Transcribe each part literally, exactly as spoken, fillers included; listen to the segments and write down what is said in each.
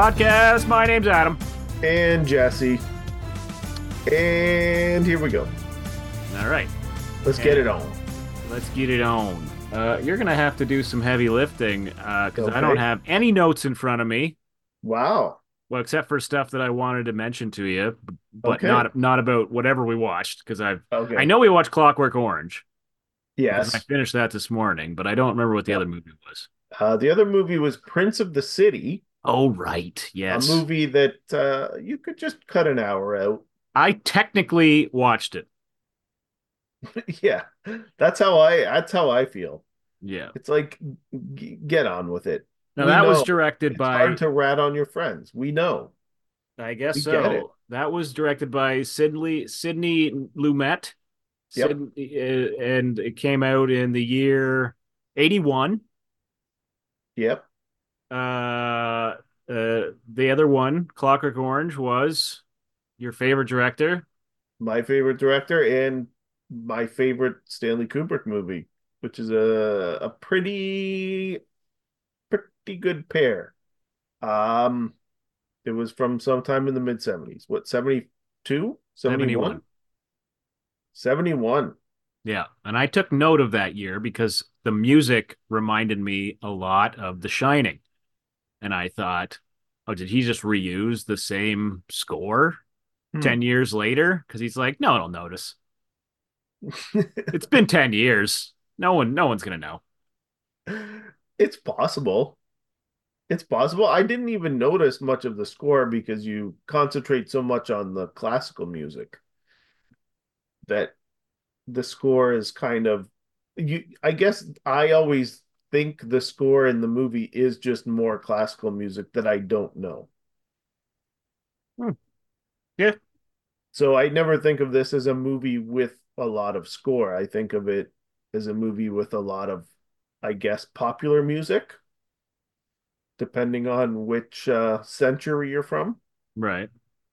podcast. My name's Adam. And Jesse. And here we go. All right. Let's and get it on. Let's get it on. Uh, you're going to have to do some heavy lifting because Okay. I don't have any notes in front of me. Wow. Well, except for stuff that I wanted to mention to you, but Okay. not not about whatever we watched because I've Okay. I know we watched Clockwork Orange because I Yes. finished that this morning, but I don't remember what the Yep. other movie was. Uh, the other movie was Prince of the City, Oh, right. a Yes. movie that uh, you could just cut an hour out. I technically watched it. Yeah, that's how I. That's how I feel. Yeah. It's like, g- get on with it. Now We that was know directed it's by hard to rat on your friends. We know. I guess We get it. so. That was directed by Sidney Sidney Lumet. Yep. Sid, uh, and it came out in the year eighty-one. Yep. Uh, uh, the other one, Clockwork Orange, was your favorite director. My favorite director and my favorite Stanley Kubrick movie, which is a a pretty pretty good pair. Um, it was from sometime in the mid seventies. What, seventy-two? seventy-one? seventy-one. seventy-one. Yeah. And I took note of that year because the music reminded me a lot of The Shining. And I thought, oh, did he just reuse the same score Hmm. ten years later? Because he's like, no one will notice. It's been ten years. No one, no one's gonna know. It's possible. It's possible. I didn't even notice much of the score because you concentrate so much on the classical music that the score is kind of you I guess I always think the score in the movie is just more classical music that I don't know. Hmm. Yeah. So I never think of this as a movie with a lot of score. I think of it as a movie with a lot of, I guess, popular music, depending on which uh, century you're from. Right.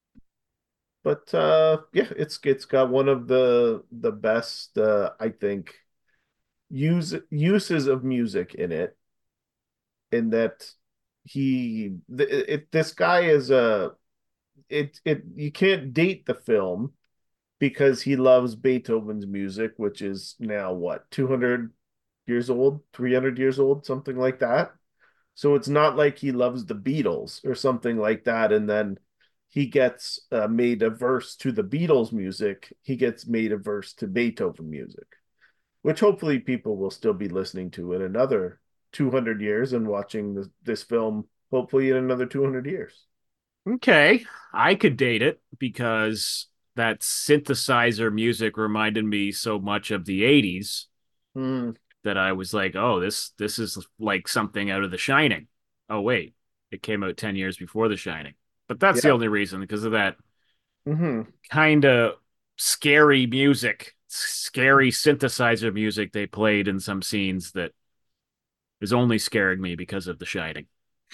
But uh, yeah, it's it's got one of the the best, uh, I think, use uses of music in it. In that he, th- it, this guy is a it it you can't date the film because he loves Beethoven's music, which is now what, two hundred years old, three hundred years old, something like that. So it's not like he loves the Beatles or something like that. And then he gets uh, made a verse to the Beatles music. He gets made a verse to Beethoven music, which hopefully people will still be listening to in another two hundred years and watching this, this film, hopefully in another two hundred years. Okay. I could date it because that synthesizer music reminded me so much of the eighties Hmm. that I was like, oh, this this is like something out of The Shining. Oh, wait. It came out ten years before The Shining. But that's the Yeah. only reason because of that Hmm. kind of scary music, scary synthesizer music they played in some scenes that is only scaring me because of The Shining.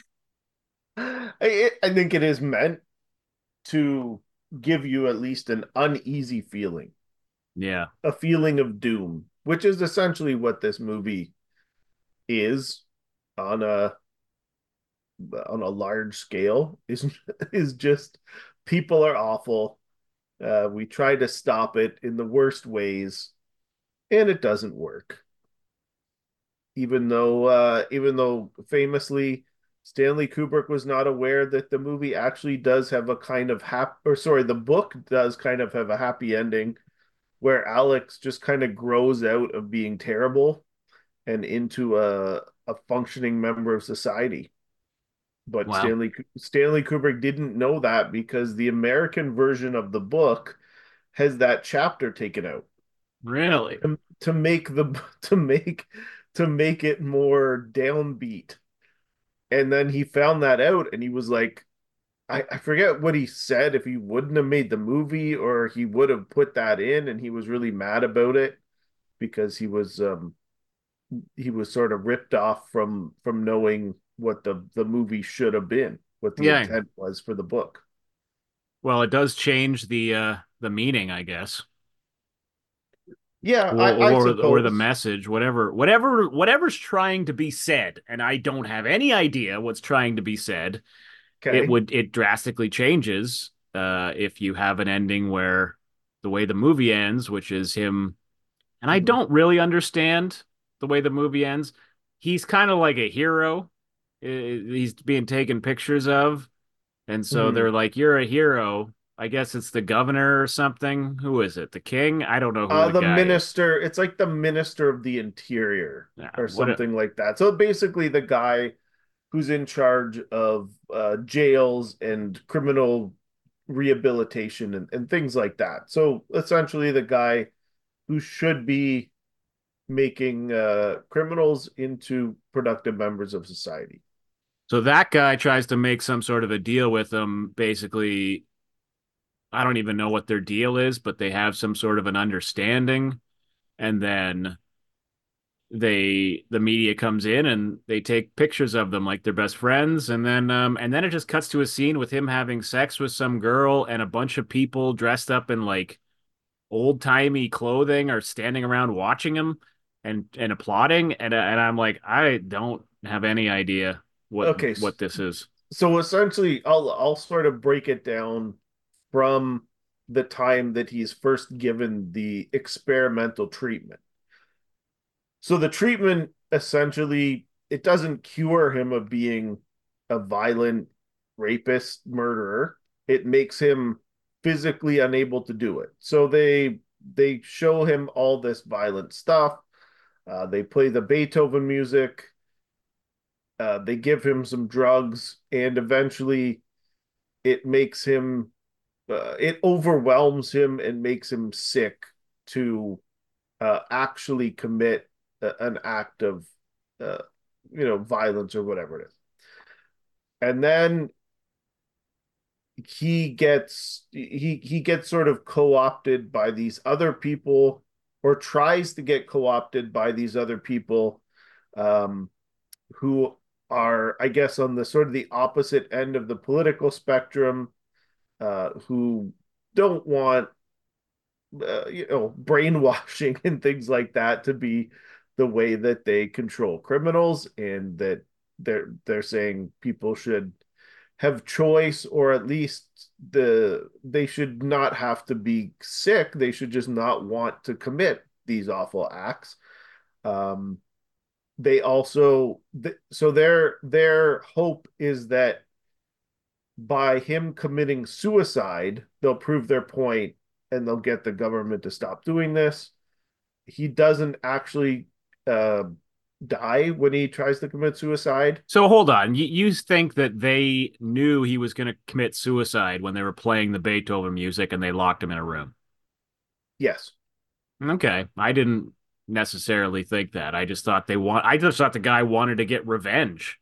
I, I think it is meant to give you at least an uneasy feeling, Yeah. a feeling of doom, which is essentially what this movie is on a on a large scale. Is is just people are awful. Uh, we try to stop it in the worst ways, and it doesn't work. Even though, uh, even though famously, Stanley Kubrick was not aware that the movie actually does have a kind of happy, or sorry, the book does kind of have a happy ending where Alex just kind of grows out of being terrible and into a a functioning member of society. But Wow. Stanley Stanley Kubrick didn't know that because the American version of the book has that chapter taken out Really? to, to make the to make to make it more downbeat. And then he found that out and he was like, I, I forget what he said, if he wouldn't have made the movie or he would have put that in, and he was really mad about it because he was um he was sort of ripped off from from knowing what the the movie should have been, what the Yeah. intent was for the book. Well, it does change the uh the meaning, I guess. Yeah, Or I, I or or the suppose. message, whatever whatever whatever's trying to be said, and I don't have any idea what's trying to be said. it Okay. would it drastically changes uh, if you have an ending where the way the movie ends, which is him, and I Hmm. don't really understand the way the movie ends. He's kind of like a hero. He's being taken pictures of, and so Hmm. they're like, "You're a hero." I guess it's the governor or something. Who is it? The king? I don't know who Uh, the the guy is. minister, it's like the minister of the interior Yeah, or what? A, something like that. So basically, the guy who's in charge of uh, jails and criminal rehabilitation and, and things like that. So essentially, the guy who should be making uh, criminals into productive members of society. so that guy tries to make some sort of a deal with them. Basically, I don't even know what their deal is, but they have some sort of an understanding, and then they the media comes in and they take pictures of them like they're best friends, and then um and then it just cuts to a scene with him having sex with some girl, and a bunch of people dressed up in like old-timey clothing are standing around watching him and and applauding, and and I'm like, I don't have any idea what Okay, what this is. so essentially, I'll I'll sort of break it down from the time that he's first given the experimental treatment. So the treatment essentially it doesn't cure him of being a violent rapist, murderer. It makes him physically unable to do it. So they they show him all this violent stuff. Uh, they play the Beethoven music. Uh, they give him some drugs, and eventually it makes him uh, it overwhelms him and makes him sick to uh, actually commit a, an act of uh, you know violence or whatever it is. And then he gets he he gets sort of co-opted by these other people, or tries to get co-opted by these other people, um, who are, I guess, on the sort of the opposite end of the political spectrum, uh, who don't want uh, you know brainwashing and things like that to be the way that they control criminals, and that they're they're saying people should have choice, or at least the they should not have to be sick, they should just not want to commit these awful acts. um they also so their their hope is that by him committing suicide they'll prove their point and they'll get the government to stop doing this. He doesn't actually uh, die when he tries to commit suicide. So hold on, you, you think that they knew he was going to commit suicide when they were playing the Beethoven music and they locked him in a room? Yes. Okay, I didn't necessarily think that. I just thought they want. I just thought the guy wanted to get revenge.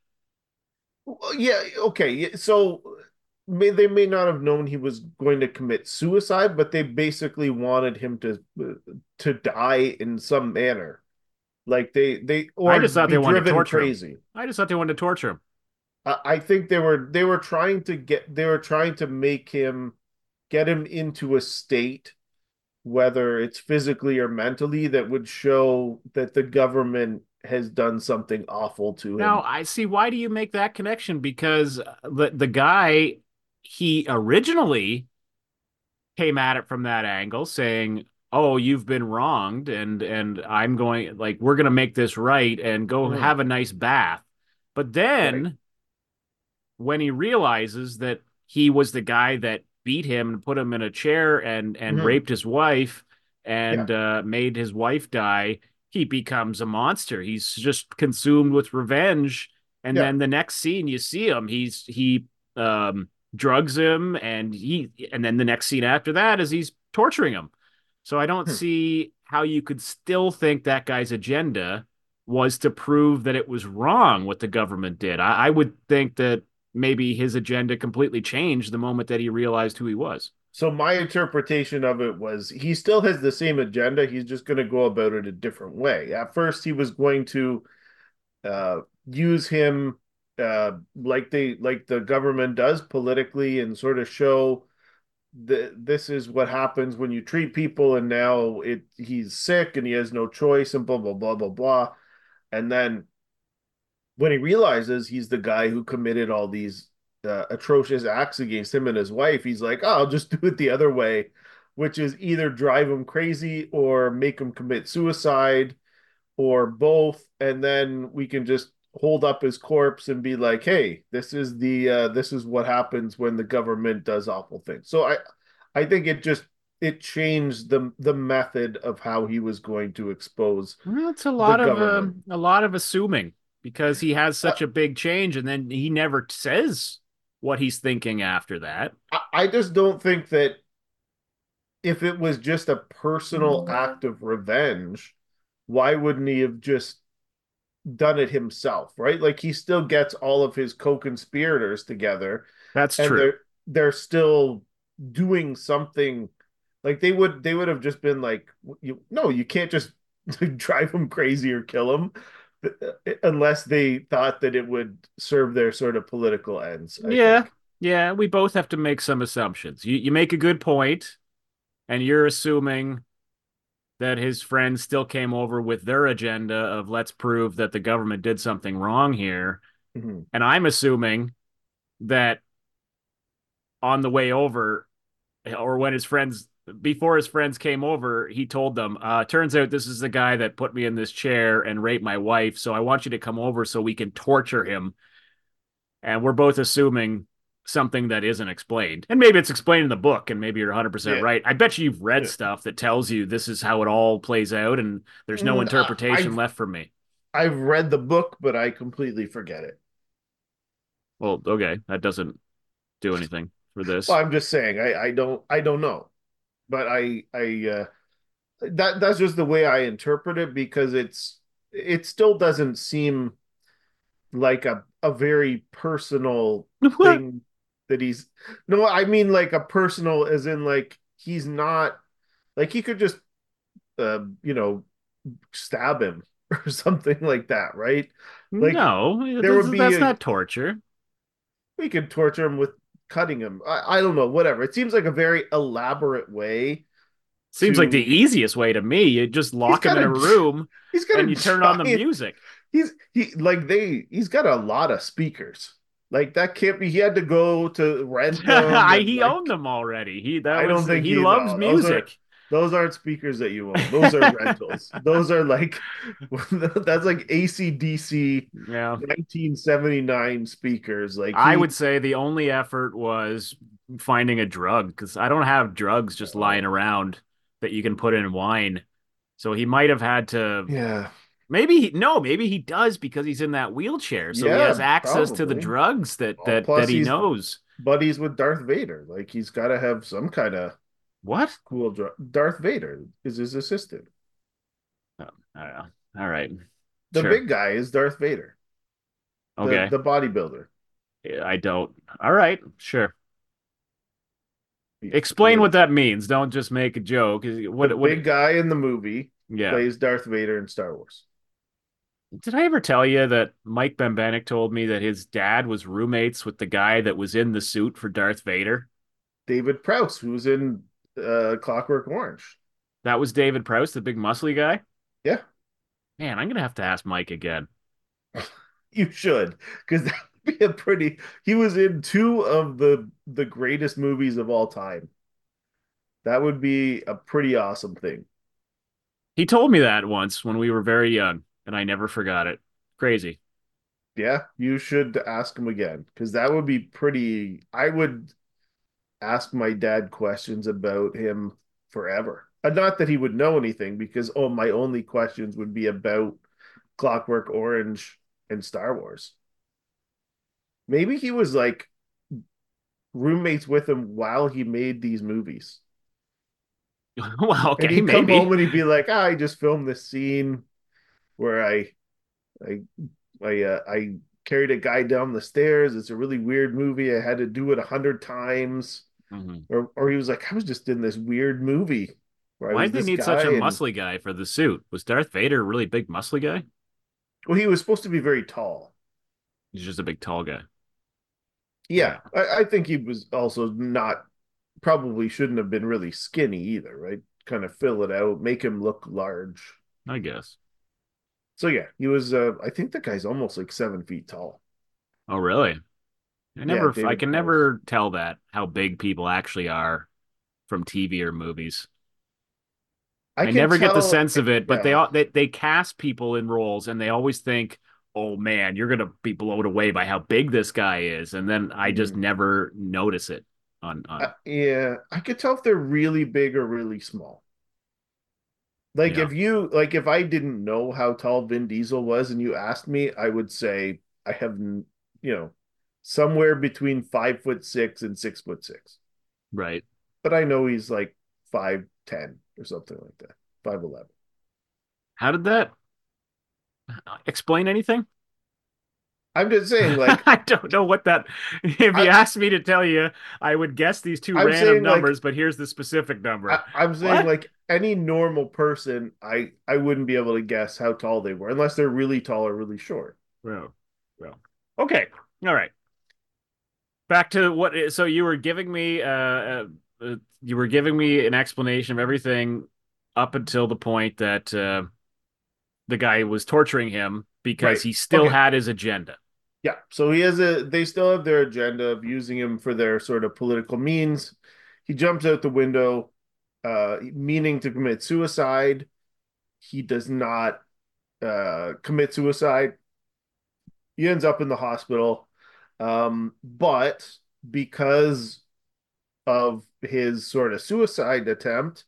Well, yeah, okay. So may, they may not have known he was going to commit suicide, but they basically wanted him to to die in some manner. Like they they I or just thought be they wanted to driven torture him. crazy. I just thought they wanted to torture him. I, I think they were they were trying to get they were trying to make him get him into a state, whether it's physically or mentally, that would show that the government has done something awful to Now him. I see, why do you make that connection? Because the the guy, he originally came at it from that angle, saying, "Oh, you've been wronged, and and I'm going like we're going to make this right and go Mm, have a nice bath." But right. then when he realizes that he was the guy that beat him and put him in a chair and and Hmm. raped his wife Yeah. and uh, made his wife die, he becomes a monster. He's just consumed with revenge. And Yeah. then the next scene you see him, he's he um, drugs him, and he and then the next scene after that is he's torturing him. So I don't Hmm. see how you could still think that guy's agenda was to prove that it was wrong what the government did. I, I would think that maybe his agenda completely changed the moment that he realized who he was. So my interpretation of it was he still has the same agenda. He's just going to go about it a different way. At first, he was going to uh, use him uh, like they like the government does politically, and sort of show that this is what happens when you treat people, and now it he's sick and he has no choice, and blah blah blah blah blah. And then when he realizes he's the guy who committed all these uh, atrocious acts against him and his wife, he's like, oh, I'll just do it the other way, which is either drive him crazy or make him commit suicide or both, and then we can just hold up his corpse and be like, hey, this is the uh, this is what happens when the government does awful things. So I I think it just it changed the the method of how he was going to expose Well, it's a the lot of government. um, a lot of assuming because he has Uh, such a big change, and then he never says what he's thinking after that. I, I just don't think that if it was just a personal act of revenge, why wouldn't he have just done it himself, right? Like he still gets all of his co-conspirators together That's and true. they're they're still doing something like they would they would have just been like you no, you can't just drive him crazy or kill him unless they thought that it would serve their sort of political ends, I Yeah, think. yeah. We both have to make some assumptions. You you make a good point, and you're assuming that his friends still came over with their agenda of let's prove that the government did something wrong here. Mhm. And I'm assuming that on the way over, or when his friends, before his friends came over, he told them, uh, turns out this is the guy that put me in this chair and raped my wife. So I want you to come over so we can torture him. And we're both assuming something that isn't explained. And maybe it's explained in the book, and maybe you're one hundred percent Yeah. right. I bet you you've read Yeah. stuff that tells you this is how it all plays out, and there's no Mm, I, interpretation I've left for me. I've read the book, but I completely forget it. Well, okay, that doesn't do anything for Well, this. I'm just saying I I don't I don't know, but I I uh, that that's just the way I interpret it because it's it still doesn't seem like a a very personal What? thing that he's no, I mean like a personal as in like he's not like he could just uh, you know stab him or something like that, right? Like No, there would be that's a not torture. we could torture him with cutting him. I, I don't know, whatever. It seems like a very elaborate way Seems like the to easiest way to me. You just he's lock him got in a a room he's got and a you turn on the giant music. he's he like they he's got a lot of speakers. Like that can't be he had to go to rent them and He owned like them already. He that I don't was think he he loves no those aren't music. those aren't speakers that you own. Those are rentals. Those are like that's like A C D C Yeah. nineteen seventy-nine speakers. Like I would he say the only effort was finding a drug because I don't have drugs just lying oh around that you can put in wine. So he might have had to. yeah. Maybe he, no, maybe he does because he's in that wheelchair. So he has Yeah, access to the probably. drugs that Oh, that that plus he he's knows. buddies with Darth Vader. Like he's got to have some kind of What? cool drug. Darth Vader is his assistant. Oh, I don't know. All right. The Sure. big guy is Darth Vader, the Okay. the bodybuilder. Yeah, I don't. All right. Sure. He's Explain the what that means. Don't just make a joke. the What what big guy in the movie yeah. plays Darth Vader in Star Wars. Did I ever tell you that Mike Bembenek told me that his dad was roommates with the guy that was in the suit for Darth Vader? David Prowse, who's in uh, Clockwork Orange. That was David Prowse, the big muscly guy? Yeah, Man, I'm gonna have to ask Mike again. you should, because that would be a pretty. He was in two of the the greatest movies of all time. That would be a pretty awesome thing. He told me that once when we were very young, and I never forgot it. Crazy. Yeah, you should ask him again because that would be pretty. I would ask my dad questions about him forever. And not that he would know anything because oh, my only questions would be about Clockwork Orange and Star Wars. Maybe he was like roommates with him while he made these movies. Well, And okay, he'd come home maybe. and he'd be like, ah, I just filmed this scene where I I I uh, I carried a guy down the stairs. It's a really weird movie. I had to do it a hundred times. Mhm. Or or he was like, I was just in this weird movie where I Why'd was they this need such a guy and muscly guy for the suit? Was Darth Vader a really big muscly guy? well, he was supposed to be very tall. He's just a big tall guy. Yeah, Yeah, I, I think he was also not probably shouldn't have been really skinny either, right? Kind of fill it out, make him look large. I guess. So yeah, he was. Uh, I think the guy's almost like seven feet tall. Oh, really? I Yeah, never, I David can Prowse. never tell that how big people actually are from T V or movies. I I can never get the tell. sense of it, but they Yeah. all they, they cast people in roles and they always think, "Oh man, you're gonna be blown away by how big this guy is," and then I just Mhm. never notice it on Uh, on yeah, I could tell if they're really big or really small. Like yeah, if you like if I didn't know how tall Vin Diesel was and you asked me, I would say I have, n- you know, somewhere between five foot six and six foot six. right. But I know he's like five ten or something like that, five eleven. How did that explain anything? I'm just saying, like I don't know what that. If you I asked me to tell you, I would guess these two I'm random saying like numbers, but here's the specific I, number. I'm saying What? like any normal person, I I wouldn't be able to guess how tall they were unless they're really tall or really short. Well, well. Okay. All right. Back to what. So you were giving me, uh, uh, uh, you were giving me an explanation of everything up until the point that uh, the guy was torturing him because Right. he still Okay. had his agenda. Yeah. So he has a, they still have their agenda of using him for their sort of political means. He jumps out the window, uh, meaning to commit suicide. He does not uh, commit suicide. He ends up in the hospital. Um, but because of his sort of suicide attempt,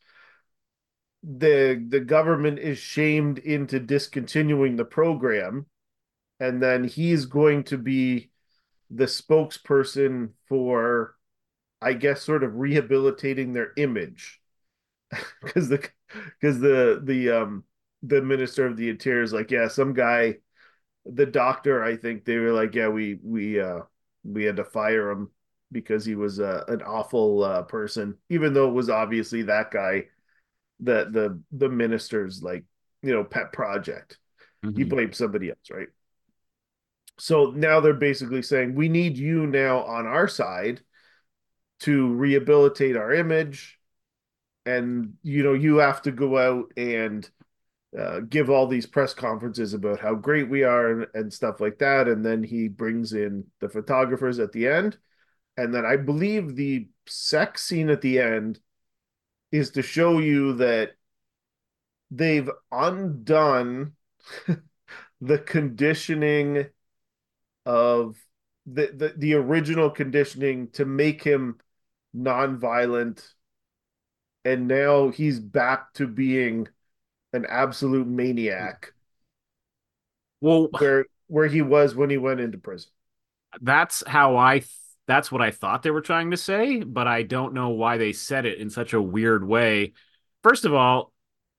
the the government is shamed into discontinuing the program, and then he's going to be the spokesperson for, I guess, sort of rehabilitating their image because the because the the um the minister of the interior is like, yeah, some guy, the doctor, I think they were like, yeah, we we uh we had to fire him because he was uh, an awful uh, person, even though it was obviously that guy, that the the minister's like, you know, pet project. He Mhm. blamed somebody else, right? So now they're basically saying we need you now on our side to rehabilitate our image, and you know you have to go out and uh, give all these press conferences about how great we are, and, and stuff like that, and then he brings in the photographers at the end, and then I believe the sex scene at the end is to show you that they've undone the conditioning of the, the the original conditioning to make him non-violent, and now he's back to being an absolute maniac Well, where where he was when he went into prison. that's how I. Th- that's what I thought they were trying to say, but I don't know why they said it in such a weird way. First of all,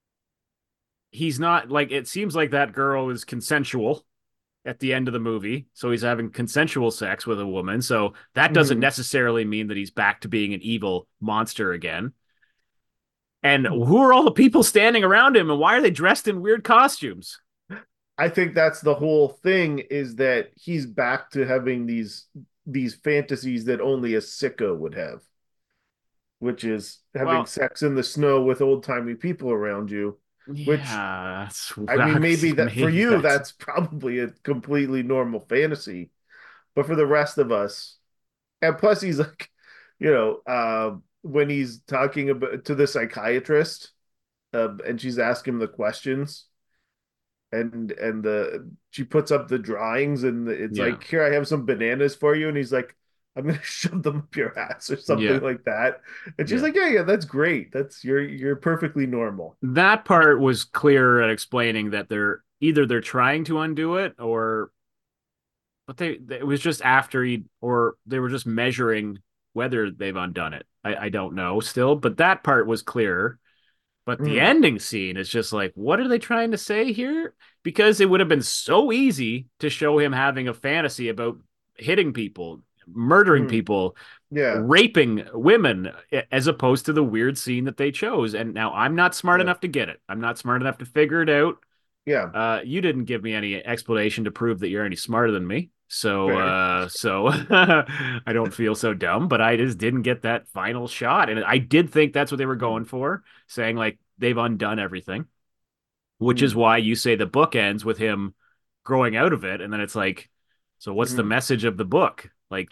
he's not like it seems like that girl is consensual at the end of the movie. So he's having consensual sex with a woman. So that doesn't Mm-hmm. necessarily mean that he's back to being an evil monster again. And who are all the people standing around him and why are they dressed in weird costumes? I think that's the whole thing, is that he's back to having these these fantasies that only a sicko would have, which is having Well, sex in the snow with old timey people around you. Which, yeah, that's, I mean, maybe that for maybe you that's that's probably a completely normal fantasy, but for the rest of us, and plus he's like, you know, uh, when he's talking about to the psychiatrist, uh, and she's asking him the questions, and and the she puts up the drawings, and it's yeah, like, here, I have some bananas for you, and he's like, I'm gonna shove them up your ass or something yeah, like that, and she's yeah. like, yeah, yeah, that's great, that's you're you're perfectly normal. That part was clear at explaining that they're either they're trying to undo it or but they, they it was just after he or they were just measuring whether they've undone it. I, I don't know still, but that part was clearer. But the Mm, ending scene is just like, what are they trying to say here? Because it would have been so easy to show him having a fantasy about hitting people, murdering mm, people, yeah, raping women, as opposed to the weird scene that they chose. And now I'm not smart yeah, enough to get it. I'm not smart enough to figure it out. yeah, Uh, you didn't give me any explanation to prove that you're any smarter than me. So, fair. uh, so I don't feel so dumb, but I just didn't get that final shot. And I did think that's what they were Mm, going for, saying like they've undone everything, which is mm, why you say the book ends with him growing out of it. And then it's like, so what's the mm. message of the book? Like, let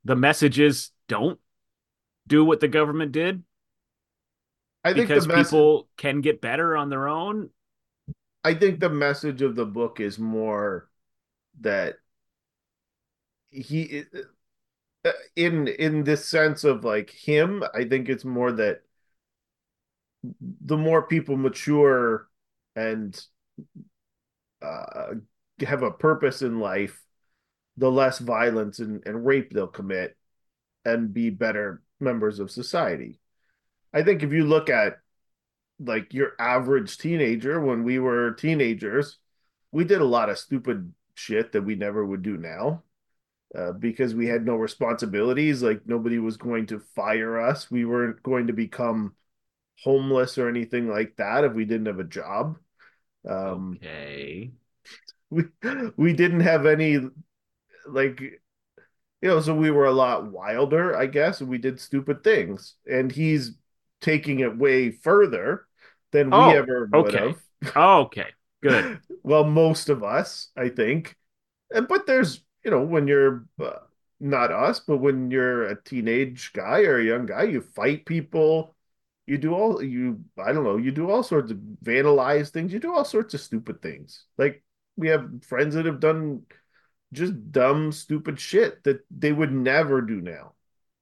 the message is don't do what the government did I think the because message people can get better on their own. I think the message of the book is more that he in in this sense of like him, I think it's more that the more people mature and uh, have a purpose in life, the less violence and, and rape they'll commit and be better members of society. I think if you look at like your average teenager when we were teenagers, we did a lot of stupid shit that we never would do now uh, because we had no responsibilities. Like nobody was going to fire us. We weren't going to become homeless or anything like that if we didn't have a job. Um, Okay. we we didn't have any like you know, so we were a lot wilder, I guess, and we did stupid things. And he's taking it way further than we Oh, ever would okay. have. Okay. Good. Well, most of us, I think. But there's, you know, when you're uh, not us, but when you're a teenage guy or a young guy, you fight people, you do all you I don't know, you do all sorts of vandalize things, you do all sorts of stupid things. Like we have friends that have done just dumb, stupid shit that they would never do now.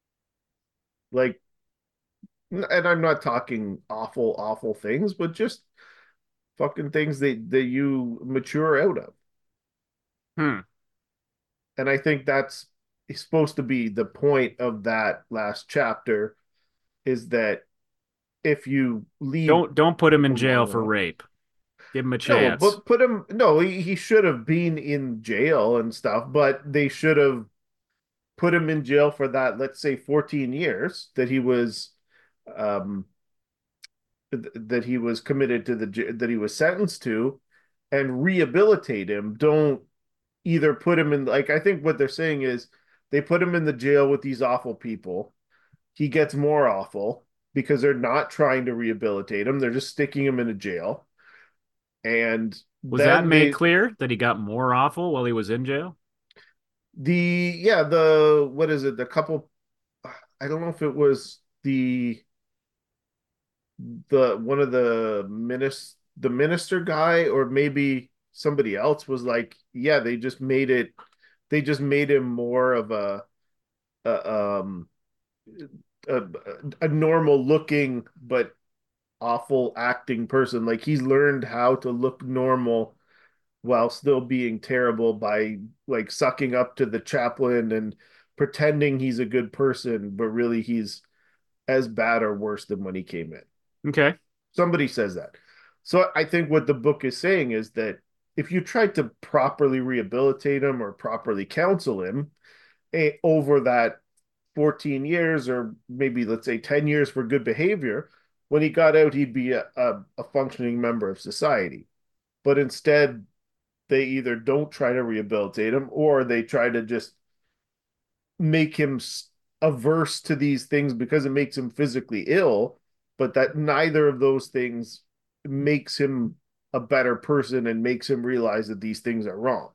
Like, and I'm not talking awful, awful things, but just fucking things that that you mature out of. Hmm. And I think that's supposed to be the point of that last chapter is that if you leave Don't don't put him in jail long for enough, rape. Give him a no, chance. but put him, no, he, he should have been in jail and stuff, but they should have put him in jail for that, let's say fourteen years that he was, um, that he was committed to the, that he was sentenced to and rehabilitate him. Don't either put him in, like, I think what they're saying is they put him in the jail with these awful people. He gets more awful because they're not trying to rehabilitate him. They're just sticking him in a jail. And Was that then made they, clear that he got more awful while he was in jail? the, yeah, the, what is it? The couple, I don't know if it was the, the, one of the minister, the minister guy, or maybe somebody else was like, yeah, they just made it, they just made him more of a, a um, a, a normal looking but awful acting person. Like he's learned how to look normal while still being terrible by like sucking up to the chaplain and pretending he's a good person, but really he's as bad or worse than when he came in. Okay. Somebody says that. So I think what the book is saying is that if you try to properly rehabilitate him or properly counsel him eh, over that fourteen years or maybe let's say ten years for good behavior, when he got out, he'd be a, a, a functioning member of society. But instead, they either don't try to rehabilitate him or they try to just make him averse to these things because it makes him physically ill, but that neither of those things makes him a better person and makes him realize that these things are wrong.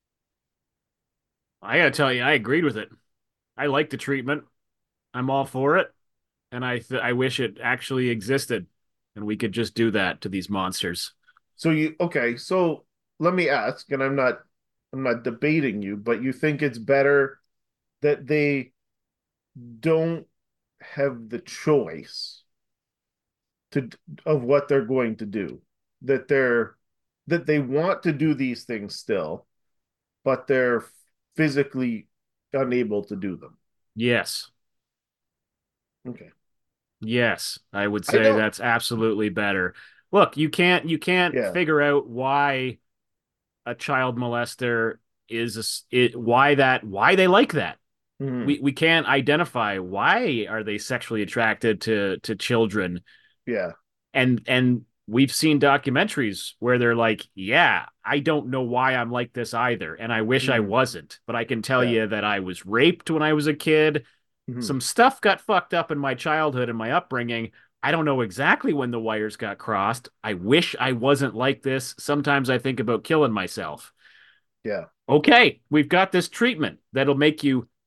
I gotta tell you, I agreed with it. I like the treatment. I'm all for it, and I th I wish it actually existed, and we could just do that to these monsters. So you okay, so let me ask, and I'm not I'm not debating you, but you think it's better that they don't have the choice to of what they're going to do. That they're that they want to do these things still, but they're physically unable to do them. Yes, Okay. yes, I would I say don't that's absolutely better. Look, you can't you can't yeah. figure out why a child molester is a s it, why that why they like that. Mhm. We we can't identify why are they sexually attracted to to children, Yeah. and and we've seen documentaries where they're like, yeah, I don't know why I'm like this either, and I wish I Mhm. wasn't, but I can tell Yeah. you that I was raped when I was a kid. Mhm. Some stuff got fucked up in my childhood and my upbringing. I don't know exactly when the wires got crossed. I wish I wasn't like this. Sometimes I think about killing myself. Yeah. Okay, we've got this treatment that'll make you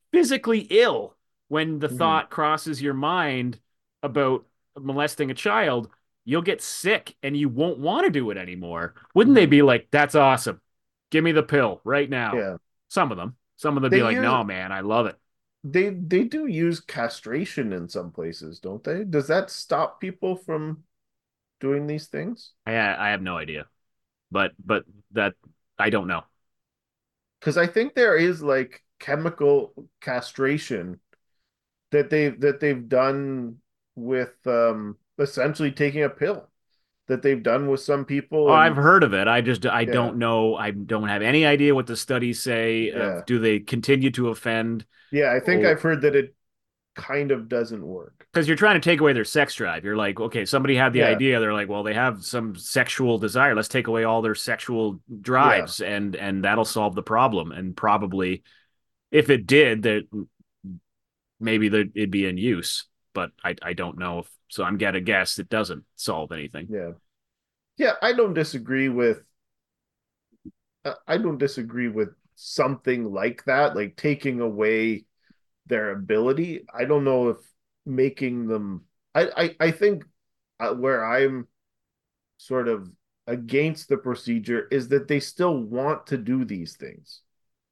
physically ill when the Mhm. thought crosses your mind about molesting a child. You'll get sick and you won't want to do it anymore. Wouldn't they Mhm. be like, that's awesome. Give me the pill right now. Yeah. Some of them. Some of them They be like, use no, man, I love it. they they do use castration in some places, don't they? Does that stop people from doing these things? I I have no idea. But but that I don't know. Because I think there is like chemical castration that they that they've done with um essentially taking a pill that they've done with some Oh, people I've and heard of it. I just I yeah, don't know. I don't have any idea what the studies say yeah. of do they continue to offend Yeah, I think or I've heard that it kind of doesn't work. because you're trying to take away their sex drive. You're like, okay, somebody had the Yeah, idea. They're like, well, they have some sexual desire. Let's take away all their sexual yeah, drives, and and that'll solve the problem. And probably, if it did, that maybe there, it'd be in use. But I I don't know if so. I'm gonna guess it doesn't solve anything. yeah. Yeah, I don't disagree with uh, I don't disagree with something like that, like taking away their ability. I don't know if making them I I, I think uh, where I'm sort of against the procedure is that they still want to do these things.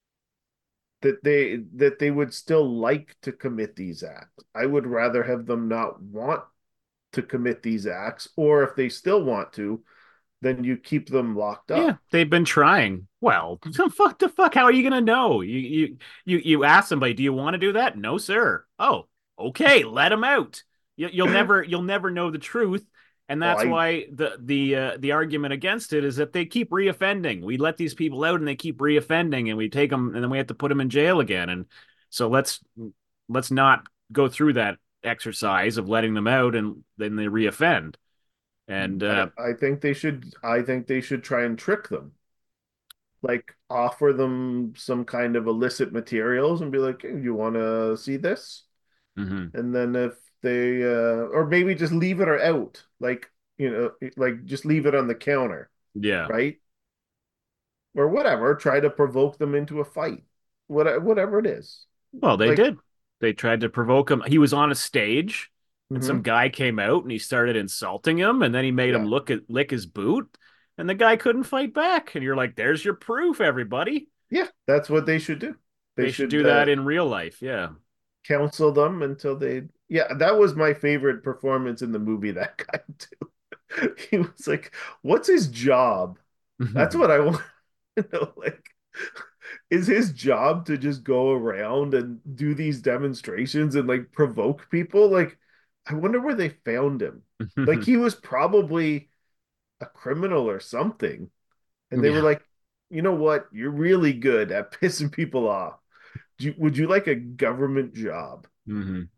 That they that they would still like to commit these acts. I would rather have them not want to commit these acts, or if they still want to, then you keep them locked Yeah, up. they've been trying. Well, fuck the fuck. How are you gonna know? You you you you ask somebody, do you want to do that? No, sir. Oh, okay, let them out. You, you'll never you'll never know the truth, and Oh, that's I why the the uh, the argument against it is that they keep reoffending. We let these people out, and they keep reoffending, and we take them, and then we have to put them in jail again. And so let's let's not go through that exercise of letting them out, and then they reoffend. And I, uh, I think they should I think they should try and trick them. Like offer them some kind of illicit materials and be like, hey, you want to see this? mhm. And then if they uh or maybe just leave it or out. Like, you know, like just leave it on the counter, Yeah. right? Or whatever, try to provoke them into a fight. What whatever it is. Well, they Like, did. They tried to provoke him. He was on a stage and some mhm, guy came out and he started insulting him and then he made him yeah. look at lick his boot and the guy couldn't fight back. And you're like, there's your proof, everybody. Yeah, that's what they should do. They They should should do uh that in real life. Yeah. counsel them until they yeah, that was my favorite performance in the movie, that guy too. He was like, what's his job? That's what I want to know. Like, is his job to just go around and do these demonstrations and like provoke people? Like, I wonder where they found him. Like, he was probably a criminal or something. And they were Yeah. like, you know what? You're really good at pissing people off. Do you, would you like a government job? Hmm.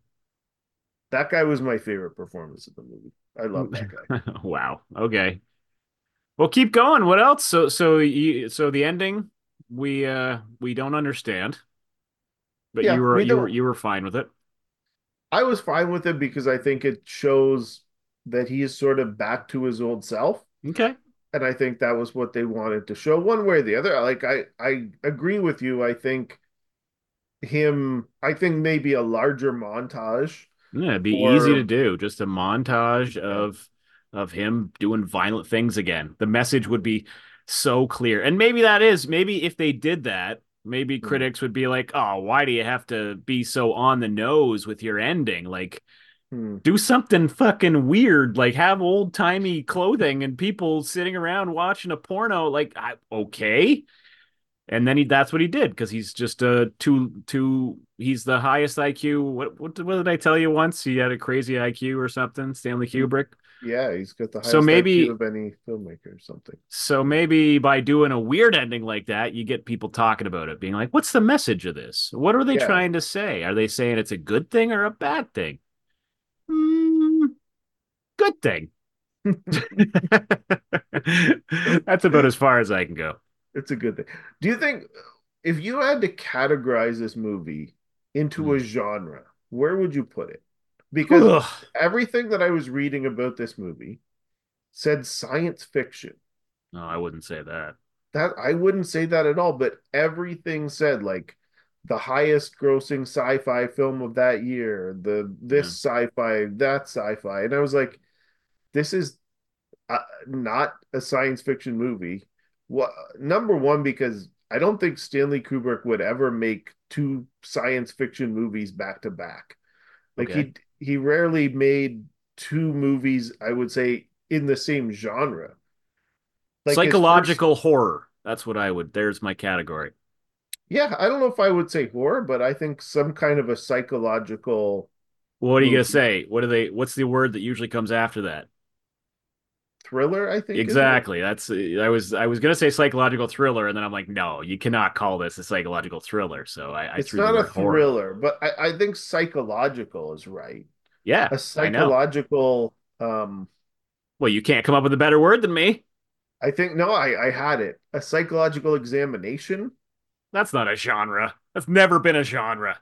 That guy was my favorite performance of the movie. I love that guy. Wow. Okay. Well, keep going. What else? So so you so the ending we uh we don't understand, but you Yeah, were we you were don't. you were fine with it. I was fine with it because I think it shows that he is sort of back to his old self. Okay. And I think that was what they wanted to show one way or the other. Like, I, I agree with you. I think him, I think maybe a larger montage Yeah, it'd be easy to or, do. Just a montage yeah, of of him doing violent things again. The message would be so clear. And maybe that is, maybe if they did that, maybe hmm, critics would be like, "Oh, why do you have to be so on the nose with your ending? Like hmm, do something fucking weird, like have old-timey clothing and people sitting around watching a porno like I, okay." And then he that's what he did because he's just uh too too he's the highest I Q. What, what what did I tell you once? He had a crazy I Q or something, Stanley Kubrick. yeah, he's got the So highest I Q maybe of any filmmaker or something. so maybe by doing a weird ending like that, you get people talking about it, being like, "What's the message of this? What are they Yeah. trying to say? Are they saying it's a good thing or a bad thing?" Mm, good thing. That's about as far as I can go. It's a good thing. Do you think if you had to categorize this movie into a Mm. genre, where would you put it? Because Ugh. everything that I was reading about this movie said science fiction. No, I wouldn't say that. That I wouldn't say that at all, but everything said like the highest grossing sci-fi film of that year, the this Yeah. sci-fi, that sci-fi. And I was like, this is uh, not a science fiction movie. What Number one, because I don't think Stanley Kubrick would ever make two science fiction movies back to back. Like Okay. he he rarely made two movies, I would say, in the same genre. Like his first, Psychological horror. That's what I would. There's my category. yeah, I don't know if I would say horror, but I think some kind of a psychological What are you gonna movie. say? What are they? What's the word that usually comes after that? Thriller, I think is what. Exactly. That's I was I was gonna say psychological thriller, and then I'm like, no, you cannot call this a psychological thriller. So I, I It's threw the not a word horror. thriller, but I, I think psychological is right. Yeah, A I know. psychological, um, Well, you can't come up with a better word than me. I think no, I, I had it. A psychological examination. That's not a genre. That's never been a genre.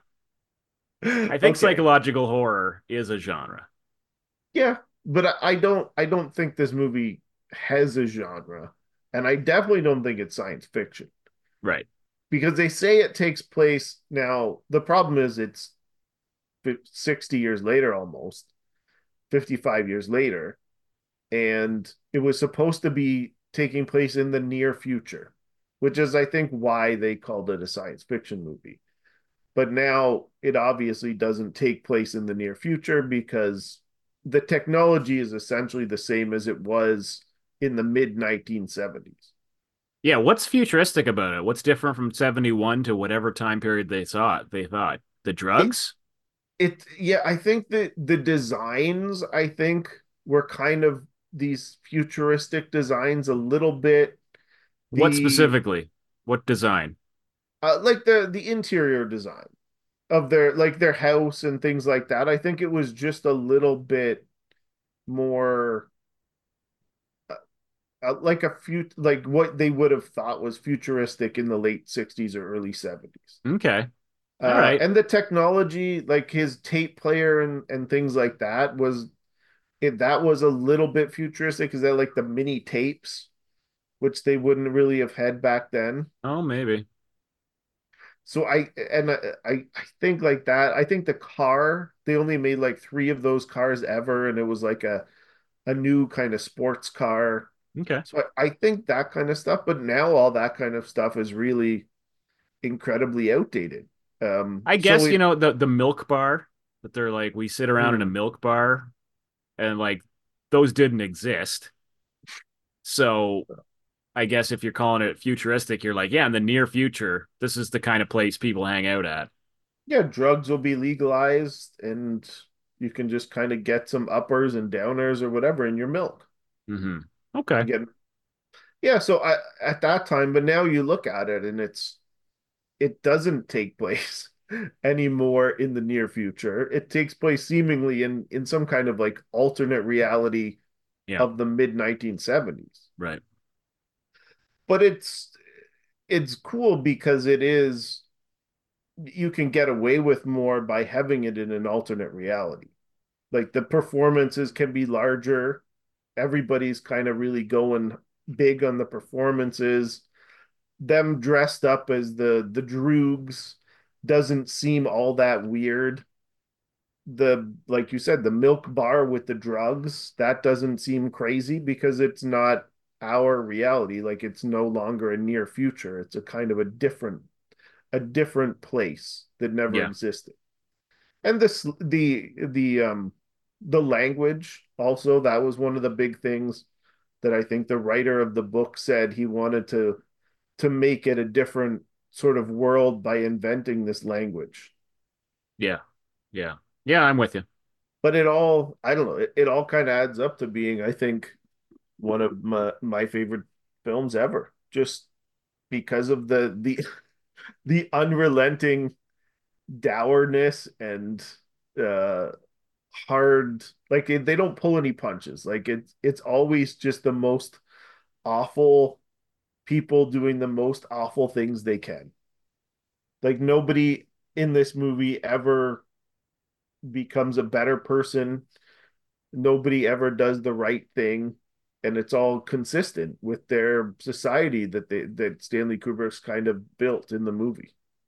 I think Okay. psychological horror is a genre. Yeah, but I, I don't I don't think this movie has a genre. And I definitely don't think it's science fiction. Right. Because they say it takes place now. The problem is it's sixty years later almost, fifty-five years later, and it was supposed to be taking place in the near future, which is I think why they called it a science fiction movie. But now it obviously doesn't take place in the near future because the technology is essentially the same as it was in the mid nineteen seventies. Yeah, what's futuristic about it? What's different from seventy-one to whatever time period they saw it, they thought? The It drugs? it yeah, I think that the designs I think were kind of these futuristic designs a little bit. What The specifically? What design? uh, like the the interior design of their like their house and things like that. I think it was just a little bit more uh, uh, like a few like what they would have thought was futuristic in the late sixties or early seventies. Okay. All Uh, right. and the technology, like his tape player and and things like that, was it that was a little bit futuristic. Is that like the mini tapes, which they wouldn't really have had back then? Oh, maybe. So I and I I think like that. I think the car they only made like three of those cars ever, and it was like a a new kind of sports car. Okay. So I, I think that kind of stuff. But now all that kind of stuff is really incredibly outdated. Um, I so guess, you it know, the the milk bar that they're like we sit around in a mm, milk bar and like those didn't exist. So I guess if you're calling it futuristic, you're like, yeah, in the near future, this is the kind of place people hang out at. yeah, drugs will be legalized, and you can just kind of get some uppers and downers or whatever in your milk. Hmm. Okay. Again, yeah. So I at that time, but now you look at it and it's it doesn't take place anymore in the near future. It takes place seemingly in in some kind of like alternate reality Yeah. of the mid nineteen seventies. Right. But it's it's cool because it is you can get away with more by having it in an alternate reality. Like the performances can be larger. Everybody's kind of really going big on the performances. Them dressed up as the the droogs doesn't seem all that weird. The like you said, the milk bar with the drugs, that doesn't seem crazy because it's not our reality. Like it's no longer a near future. It's a kind of a different a different place that never Yeah. existed. And this the the um the language also, that was one of the big things that I think the writer of the book said he wanted to to make it a different sort of world by inventing this language. Yeah. Yeah. Yeah, I'm with you. But it all, I don't know, it, it all kind of adds up to being, I think, one of my, my favorite films ever. Just because of the the the unrelenting dourness and uh hard like it, they don't pull any punches. Like it's it's always just the most awful people doing the most awful things they can. Like nobody in this movie ever becomes a better person. Nobody ever does the right thing, and it's all consistent with their society that they that Stanley Kubrick's kind of built in the movie.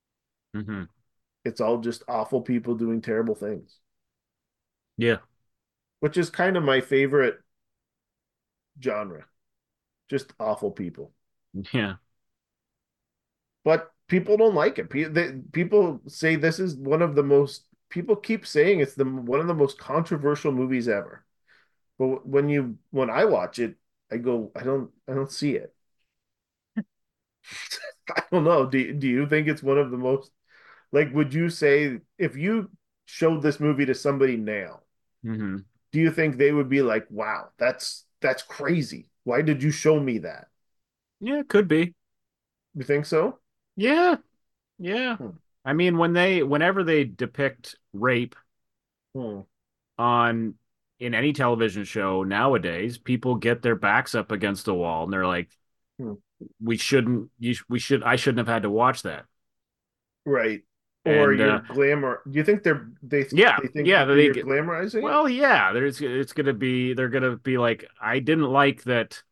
Hmm. It's all just awful people doing terrible things, Yeah. which is kind of my favorite genre. Just awful people. Yeah. But people don't like it. Pe- they, people say this is one of the most. People keep saying it's the one of the most controversial movies ever. But when you when I watch it, I go, I don't I don't see it. I don't know. Do do you think it's one of the most like would you say if you showed this movie to somebody now, Hmm. do you think they would be like, "Wow, that's that's crazy. Why did you show me that?" Yeah, could be. You think so? Yeah. Yeah. Hmm. I mean, when they, whenever they depict rape Hmm. on in any television show nowadays, people get their backs up against the wall and they're like, Hmm. we shouldn't, you, we should, I shouldn't have had to watch that. Right. Or And you're uh, glamour. Do you think they're they yeah, they think yeah, they you're get, glamorizing it? well, yeah, there's, it's gonna be, they're gonna be like, I didn't like that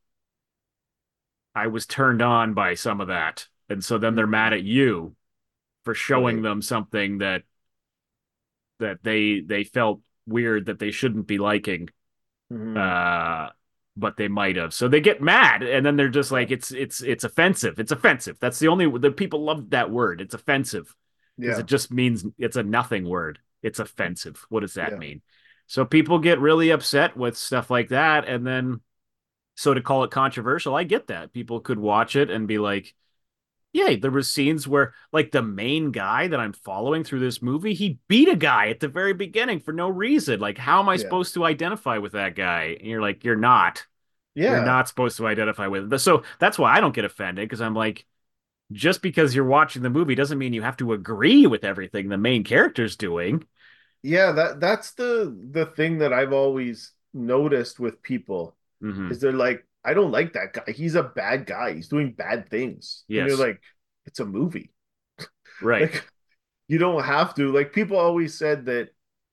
I was turned on by some of that. And so then they're Hmm. mad at you for showing Right. them something that that they they felt weird that they shouldn't be liking, Hmm. uh but they might have, so they get mad and then they're just Yeah. like it's it's it's offensive, it's offensive. That's the only, the people love that word, it's offensive, because it Yeah. just means it's a nothing word. It's offensive. What does that Yeah. mean? So people get really upset with stuff like that, and then so to call it controversial, I get that people could watch it and be like, yeah, there was scenes where like the main guy that I'm following through this movie, he beat a guy at the very beginning for no reason. Like, how am I Yeah. supposed to identify with that guy? And you're like, you're not. You're Yeah. not supposed to identify with it. So that's why I don't get offended, because I'm like, just because you're watching the movie doesn't mean you have to agree with everything the main character's doing. Yeah, that that's the the thing that I've always noticed with people Hmm. is they're like, I don't like that guy. He's a bad guy. He's doing bad things. And you're Yes. like, it's a movie. Right. Like you don't have to. Like people always said that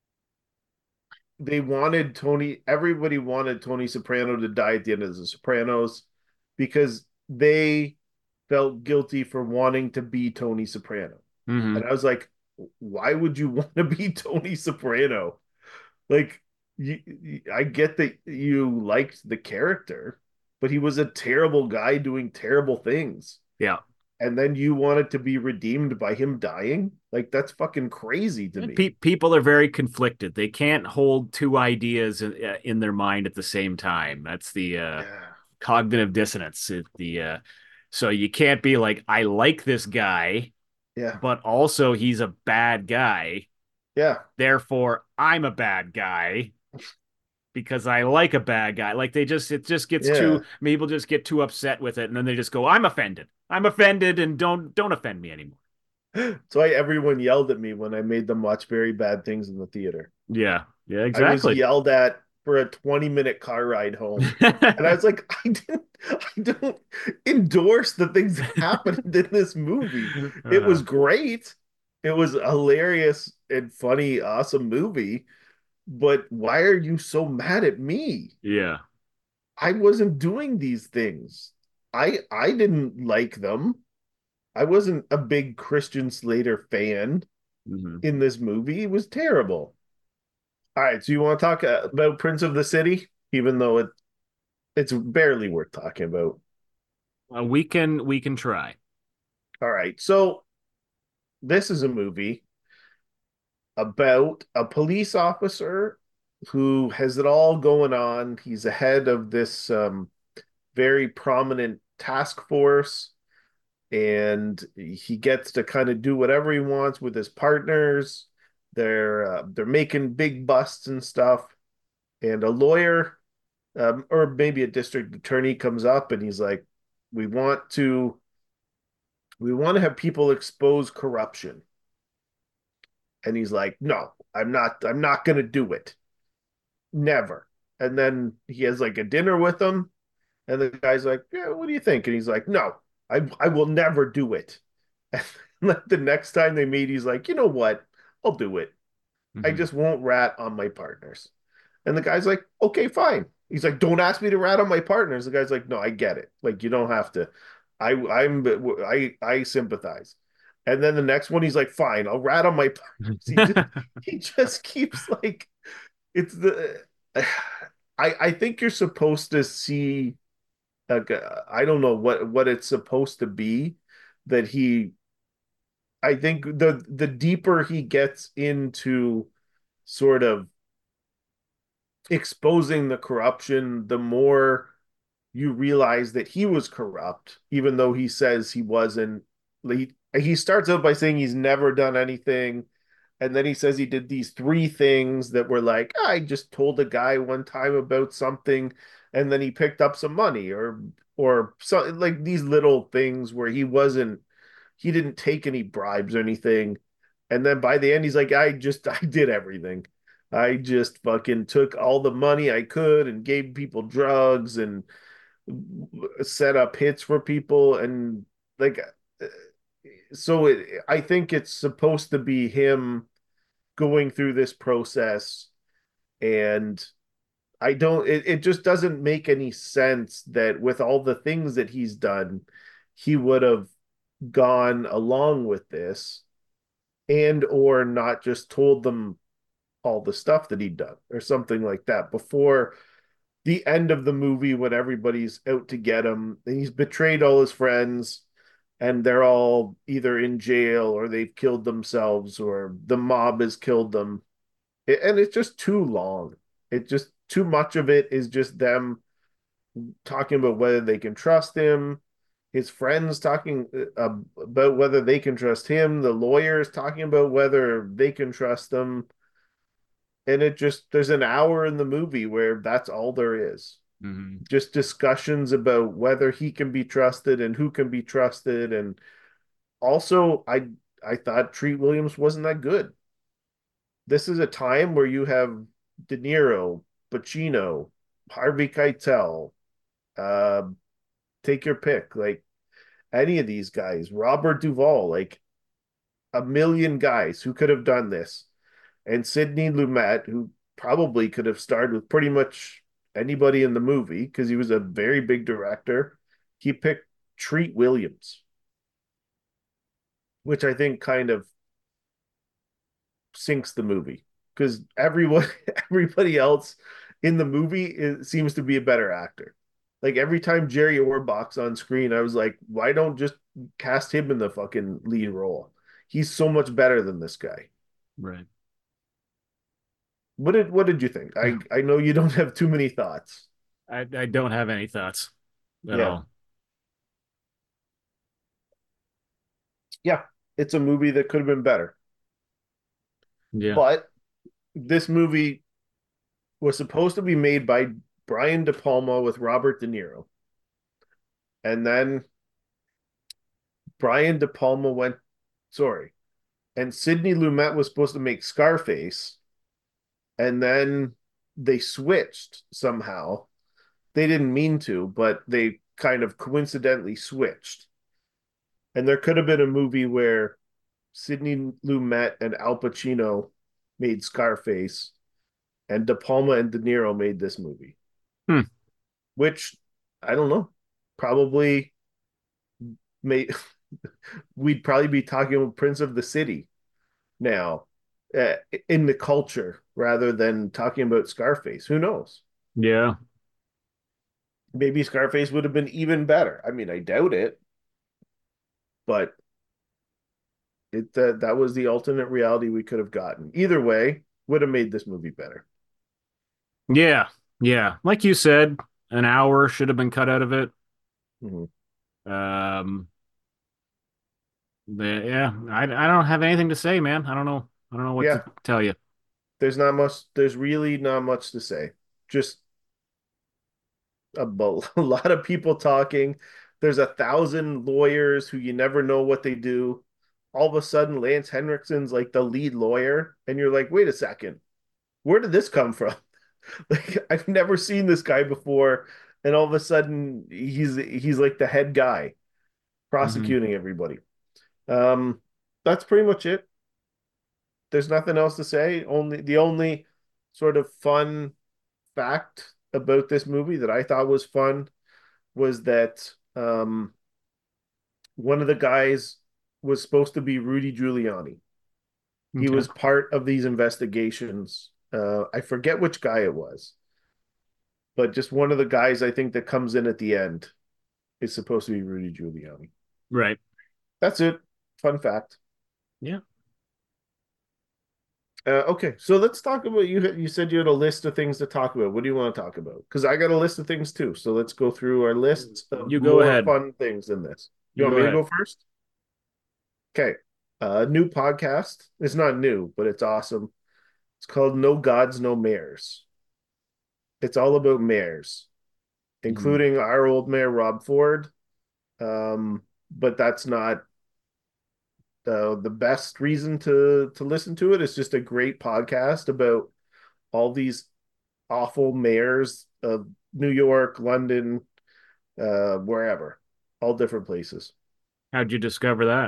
they wanted Tony, everybody wanted Tony Soprano to die at the end of The Sopranos because they felt guilty for wanting to be Tony Soprano. And Hmm. I was like, why would you want to be Tony Soprano? Like, you, I get that you liked the character, but he was a terrible guy doing terrible things. Yeah. And then you wanted to be redeemed by him dying? Like, that's fucking crazy to Pe me. people are very conflicted. They can't hold two ideas in, uh, in their mind at the same time. That's the uh, Yeah. cognitive dissonance. It, the uh, so you can't be like, I like this guy, Yeah. but also he's a bad guy. Yeah. Therefore, I'm a bad guy because I like a bad guy. Like they just, it just gets too, Yeah. people just get too upset with it, and then they just go, I'm offended. I'm offended, and don't don't offend me anymore. So I, everyone yelled at me when I made them watch very bad things in the theater. Yeah, yeah, I was exactly. yelled at for a twenty minute car ride home. And I was like, I didn't, I don't endorse the things that happened in this movie. It uh, was great. It was a hilarious and funny, awesome movie. But why are you so mad at me? yeah. I wasn't doing these things. I I didn't like them. I wasn't a big Christian Slater fan Mhm. in this movie. It was terrible. All right, so you want to talk uh, about Prince of the City, even though it it's barely worth talking about. Uh, we can we can try. All right, so this is a movie about a police officer who has it all going on. He's the head of this um, very prominent task force, and he gets to kind of do whatever he wants with his partners. They're uh, they're making big busts and stuff, and a lawyer um, or maybe a district attorney comes up and he's like, "We want to we want to have people expose corruption." And he's like, "No, I'm not. I'm not going to do it. Never." And then he has like a dinner with them, and the guy's like, "Yeah, what do you think?" And he's like, "No, I I will never do it." And the next time they meet, he's like, "You know what? I'll do it. I Hmm. just won't rat on my partners." And the guy's like, "Okay, fine." He's like, "Don't ask me to rat on my partners." The guy's like, "No, I get it. Like, you don't have to. I I'm I I sympathize." And then the next one, he's like, fine, I'll rat on my partners. He just he just keeps like it's the I I think you're supposed to see like uh, I don't know what what it's supposed to be that he I think the the deeper he gets into sort of exposing the corruption, the more you realize that he was corrupt, even though he says he wasn't. He, he starts out by saying he's never done anything. And then he says he did these three things that were like, I just told a guy one time about something, and then he picked up some money, or or so like these little things where he wasn't he didn't take any bribes or anything. And then by the end, he's like, I just I did everything. I just fucking took all the money I could and gave people drugs and set up hits for people and like so it, I think it's supposed to be him going through this process and I don't it, it just doesn't make any sense that with all the things that he's done he would have gone along with this and or not just told them all the stuff that he'd done or something like that before the end of the movie when everybody's out to get him. He's betrayed all his friends and they're all either in jail or they've killed themselves or the mob has killed them. And it's just too long. It just too much of it is just them talking about whether they can trust him, his friends talking uh, about whether they can trust him, the lawyers talking about whether they can trust them. And it just, there's an hour in the movie where that's all there is. Mhm. Just discussions about whether he can be trusted and who can be trusted. And also, I I thought Treat Williams wasn't that good. This is a time where you have De Niro, Pacino, Harvey Keitel, uh, take your pick, like any of these guys, Robert Duvall, like a million guys who could have done this, and Sidney Lumet, who probably could have starred with pretty much anybody in the movie because he was a very big director. He picked Treat Williams, which I think kind of sinks the movie because everyone, everybody else in the movie is, seems to be a better actor. Like every time Jerry Orbach's on screen, I was like, why don't just cast him in the fucking lead role? He's so much better than this guy. Right. What did what did you think? I I know you don't have too many thoughts. I I don't have any thoughts at Yeah. all. Yeah. It's a movie that could have been better. Yeah. But this movie was supposed to be made by Brian De Palma with Robert De Niro. And then Brian De Palma went, sorry, and Sidney Lumet was supposed to make Scarface, and then they switched somehow. They didn't mean to, but they kind of coincidentally switched. And there could have been a movie where Sidney Lumet and Al Pacino made Scarface, and De Palma and De Niro made this movie, Hmm. which I don't know, probably may we'd probably be talking about Prince of the City now uh, in the culture rather than talking about Scarface. Who knows? Yeah. Maybe Scarface would have been even better. I mean, I doubt it, but it uh, that was the alternate reality we could have gotten. Either way, would have made this movie better. Yeah. Yeah. Like you said, an hour should have been cut out of it. Mm-hmm. Um, the, yeah, I I don't have anything to say, man. I don't know. I don't know what to Yeah, tell you. there's not much. There's really not much to say. Just a, a lot of people talking. There's a thousand lawyers who you never know what they do. All of a sudden, Lance Henriksen's like the lead lawyer, and you're like, wait a second, where did this come from? Like, I've never seen this guy before, and all of a sudden, he's he's like the head guy Hmm. prosecuting everybody. Um, that's pretty much it. There's nothing else to say. Only the only sort of fun fact about this movie that I thought was fun was that um, one of the guys was supposed to be Rudy Giuliani. He Okay. was part of these investigations. Uh, I forget which guy it was, but just one of the guys I think that comes in at the end is supposed to be Rudy Giuliani. Right. That's it. Fun fact. Yeah. Uh, okay, so let's talk about you. You said you had a list of things to talk about. What do you want to talk about? Because I got a list of things too. So let's go through our lists of You go more ahead. fun things than this. You You want go me to ahead. go first? Okay. Uh, new podcast. It's not new, but it's awesome. It's called No Gods, No Mayors. It's all about mayors, Mm. including our old mayor, Rob Ford. Um, but that's not uh, the best reason to to listen to it. It's just a great podcast about all these awful mayors of New York, London, uh, wherever, all different places. How'd you discover that?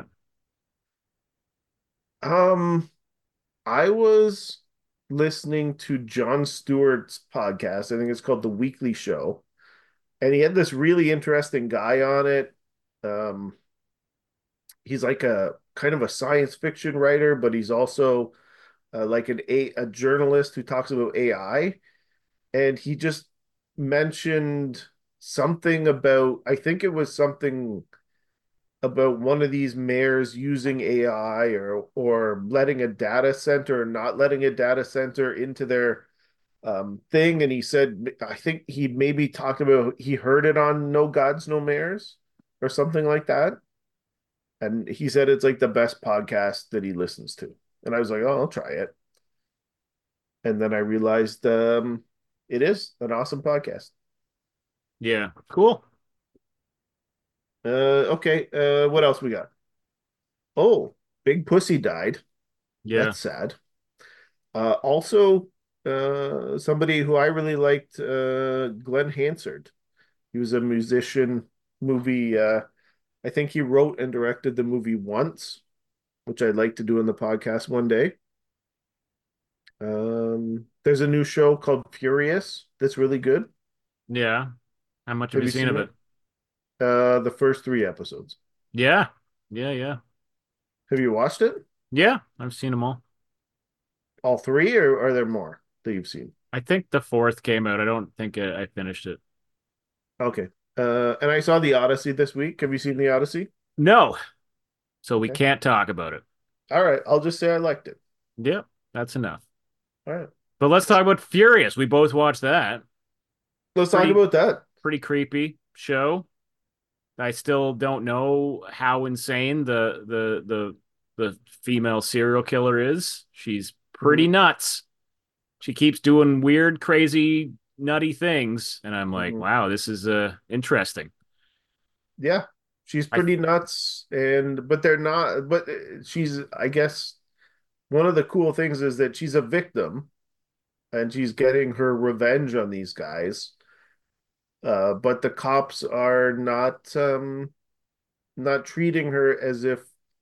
Um, I was listening to Jon Stewart's podcast. I think it's called The Weekly Show, and he had this really interesting guy on it. Um, he's like a kind of a science fiction writer, but he's also uh, like an a a journalist who talks about A I. And he just mentioned something about, I think it was something about one of these mayors using A I or or letting a data center or not letting a data center into their um, thing. And he said, I think he maybe talked about he heard it on No Gods, No Mayors or something like that. And he said it's like the best podcast that he listens to. And I was like, oh, I'll try it. And then I realized um, it is an awesome podcast. Yeah. Cool. Uh, okay. Uh, what else we got? Oh, Big Pussy died. Yeah. That's sad. Uh, also, uh, somebody who I really liked, uh, Glenn Hansard. He was a musician. Movie. Uh, I think he wrote and directed the movie Once, which I'd like to do in the podcast one day. Um, there's a new show called Furious that's really good. Yeah. How much have Have you you seen seen of it? it? Uh, the first three episodes. Yeah. Yeah. Yeah. Have you watched it? Yeah. I've seen them all. All three, or are there more that you've seen? I think the fourth came out. I don't think I, I finished it. Okay. Uh, and I saw the Odyssey this week. Have you seen the Odyssey? No. So we Okay. can't talk about it. All right. I'll just say I liked it. Yep. That's enough. All right. But let's talk about Furious. We both watched that. Let's talk Pretty, about that. pretty creepy show. I still don't know how insane the the the the female serial killer is. She's pretty Hmm. nuts. She keeps doing weird, crazy, nutty things, and I'm like, Hmm. wow, this is uh interesting. Yeah. She's I pretty nuts, and but they're not. But uh, she's, I guess, one of the cool things is that she's a victim, and she's getting her revenge on these guys. Uh, but the cops are not um, not treating her as if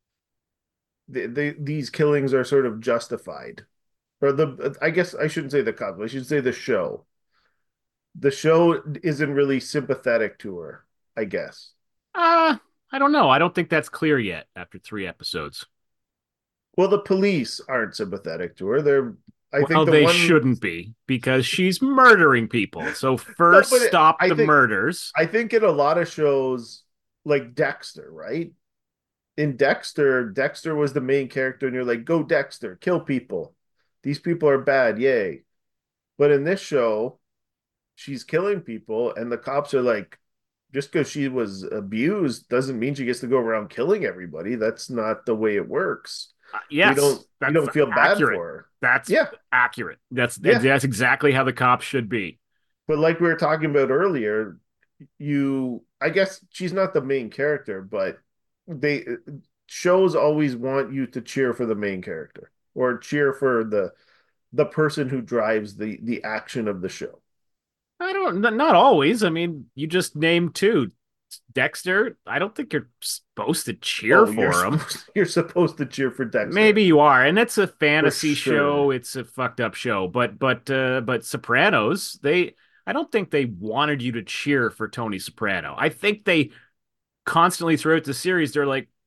they, they, these killings are sort of justified. Or the I guess I shouldn't say the cops, I should say the show. The show isn't really sympathetic to her, I guess. uh I don't know. I don't think that's clear yet after three episodes. Well, the police aren't sympathetic to her. They're, I Well, think the they one, shouldn't be because she's murdering people. So no, first but it, stop I the think, murders. I think in a lot of shows like Dexter, right? In Dexter, Dexter was the main character, and you're like, go Dexter, kill people. These people are bad, yay. But in this show, she's killing people, and the cops are like, just because she was abused doesn't mean she gets to go around killing everybody. That's not the way it works. Uh, We yes, don't we that's don't feel bad accurate. for her. That's Yeah, accurate. That's yeah. that's exactly how the cops should be. But like we were talking about earlier, you I guess she's not the main character, but they shows always want you to cheer for the main character or cheer for the the person who drives the the action of the show. I don't, not always. I mean, you just named two. Dexter, I don't think you're supposed to cheer Oh, you're for him. supposed you're supposed to cheer for Maybe Dexter you are, and it's a for fantasy show. sure. It's a fucked up show, but but uh, but Sopranos, they I don't think they wanted you to cheer for Tony Soprano. I think they constantly throughout the series they're like,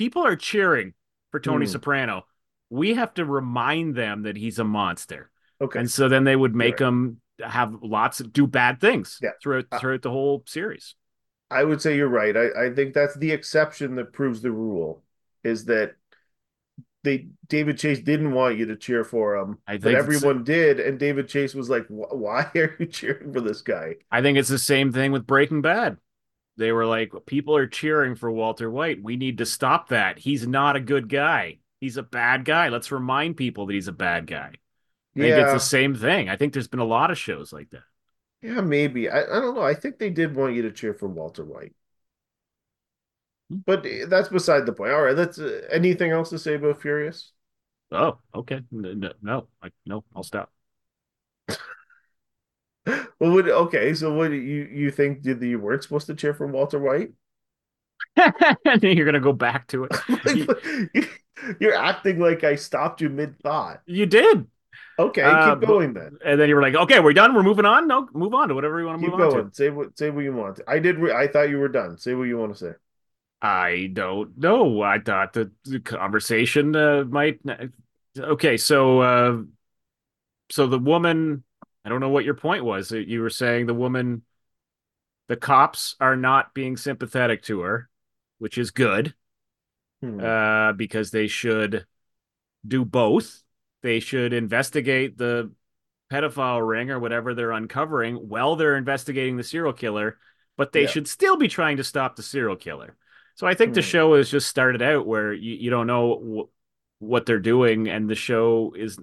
people are cheering for Tony Hmm. Soprano. We have to remind them that he's a monster. Okay, And so then they would you're make right. him have lots of do bad things Yeah, throughout I, throughout the whole series. I would say you're right. I, I think that's the exception that proves the rule is that they David Chase didn't want you to cheer for him, I but think it's everyone did, and David Chase was like, "Why are you cheering for this guy?" I think it's the same thing with Breaking Bad. They were like, people are cheering for Walter White. We need to stop that. He's not a good guy. He's a bad guy. Let's remind people that he's a bad guy. I think it's the Yeah, same thing. I think there's been a lot of shows like that. yeah, maybe. I, I don't know. I think they did want you to cheer for Walter White, but that's beside the point. All right, let's. Uh, anything else to say about Furious? Oh, okay. No, no, I, no, I'll stop. Well, would okay. So, what you you think? Did you weren't supposed to cheer for Walter White? And then you're gonna go back to it. Like, You, you're acting like I stopped you mid thought. you did. Okay, Uh, keep but going then. and then you were like, okay, we're done. We're moving on. No, move on to whatever you want to move Keep on to. going. Say what say what you want. I did. Re I thought you were done. Say what you want to say. I don't know. I thought the, the conversation uh, might. Okay, so uh, so the woman. I don't know what your point was. You were saying the woman, the cops are not being sympathetic to her, which is good, Hmm. uh, because they should do both. They should investigate the pedophile ring or whatever they're uncovering while they're investigating the serial killer, but they Yeah. should still be trying to stop the serial killer. So I think the Hmm. show has just started out where you, you don't know wh- what they're doing, and the show is.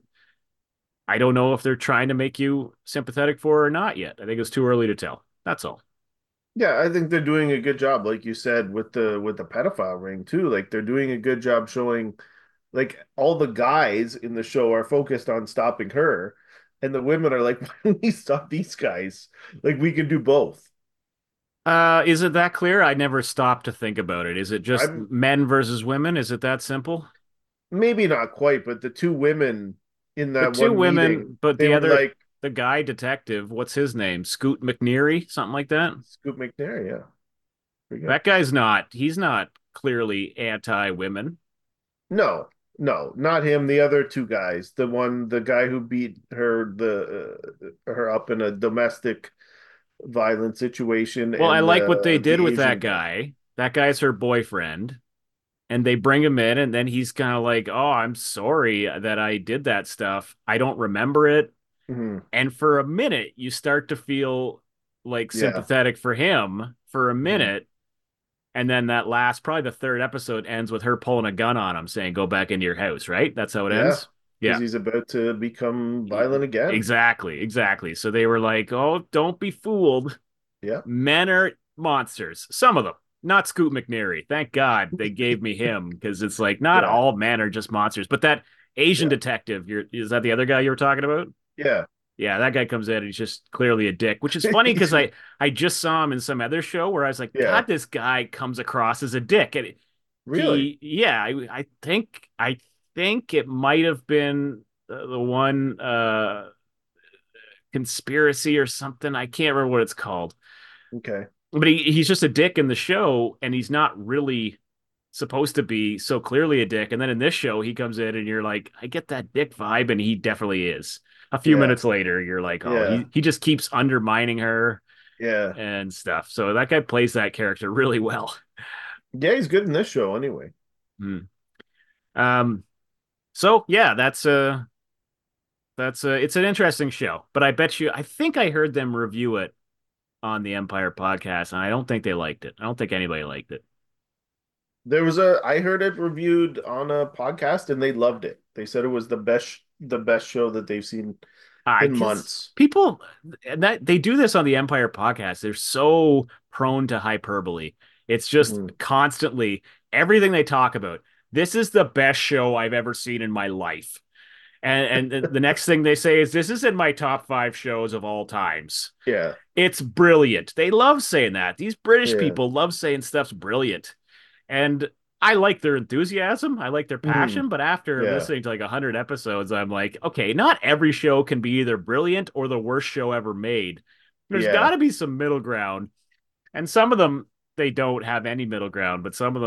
I don't know if they're trying to make you sympathetic for her or not yet. I think it's too early to tell. That's all. Yeah, I think they're doing a good job, like you said, with the with the pedophile ring too. Like they're doing a good job showing, like all the guys in the show are focused on stopping her, and the women are like, "Why don't we stop these guys? Like we can do both." Uh, is it that clear? I never stopped to think about it. Is it just I'm men versus women? Is it that simple? maybe not quite, but the two women in The that two one meeting, women, but they the were other, like, the guy detective, what's his name? Scoot McNeary, something like that. Scoop McNair, yeah, pretty good. That guy's not, he's not clearly anti-women. No, no, not him. The other two guys, the one, the guy who beat her, the uh, her up in a domestic violent situation, Well, I and like what they the did the with that Asian guy. guy. That guy's her boyfriend, and they bring him in, and then he's kind of like, "Oh, I'm sorry that I did that stuff. I don't remember it." Mhm. And for a minute, you start to feel like Yeah. sympathetic for him for a Mhm. minute. And then that last, probably the third episode ends with her pulling a gun on him saying, go back into your house, right? That's how it Yeah, ends. because Yeah, he's about to become E- violent again. exactly. Exactly. So they were like, oh, don't be fooled. Yeah. Men are monsters. Some of them, not Scoot McNairy. Thank God they gave me him because it's like, not Yeah. all men are just monsters. But that Asian Yeah. detective, you're, is that the other guy you were talking about? Yeah. Yeah, that guy comes in and he's just clearly a dick, which is funny because He's I I just saw him in some other show where I was like, yeah. God, this guy comes across as a dick, and Really? he, yeah, I, I think I think it might have been uh, the one uh conspiracy or something. I can't remember what it's called, Okay. but he he's just a dick in the show, and he's not really supposed to be so clearly a dick. And then in this show, he comes in and you're like, I get that dick vibe, and he definitely is. A few Yeah. minutes later, you're like, oh, Yeah. he he just keeps undermining her Yeah. and stuff. So that guy plays that character really well. Yeah, he's good in this show anyway. Hmm. Um. So yeah, that's uh that's uh it's an interesting show. But I bet you, I think I heard them review it on the Empire podcast, and I don't think they liked it. I don't think anybody liked it. There was a I heard it reviewed on a podcast and they loved it. They said it was the best the best show that they've seen I in because months. people that they do this on the Empire podcast, they're so prone to hyperbole. It's just Mhm. constantly everything they talk about. This is the best show I've ever seen in my life. And and the next thing they say is this is in my top five shows of all times. Yeah. It's brilliant. They love saying that. These British Yeah. people love saying stuff's brilliant. And I like their enthusiasm. I like their Mhm. passion. But after Yeah. listening to like a hundred episodes, I'm like, okay, not every show can be either brilliant or the worst show ever made. There's got Yeah. to be some middle ground. And some of them, they don't have any middle ground, but some of them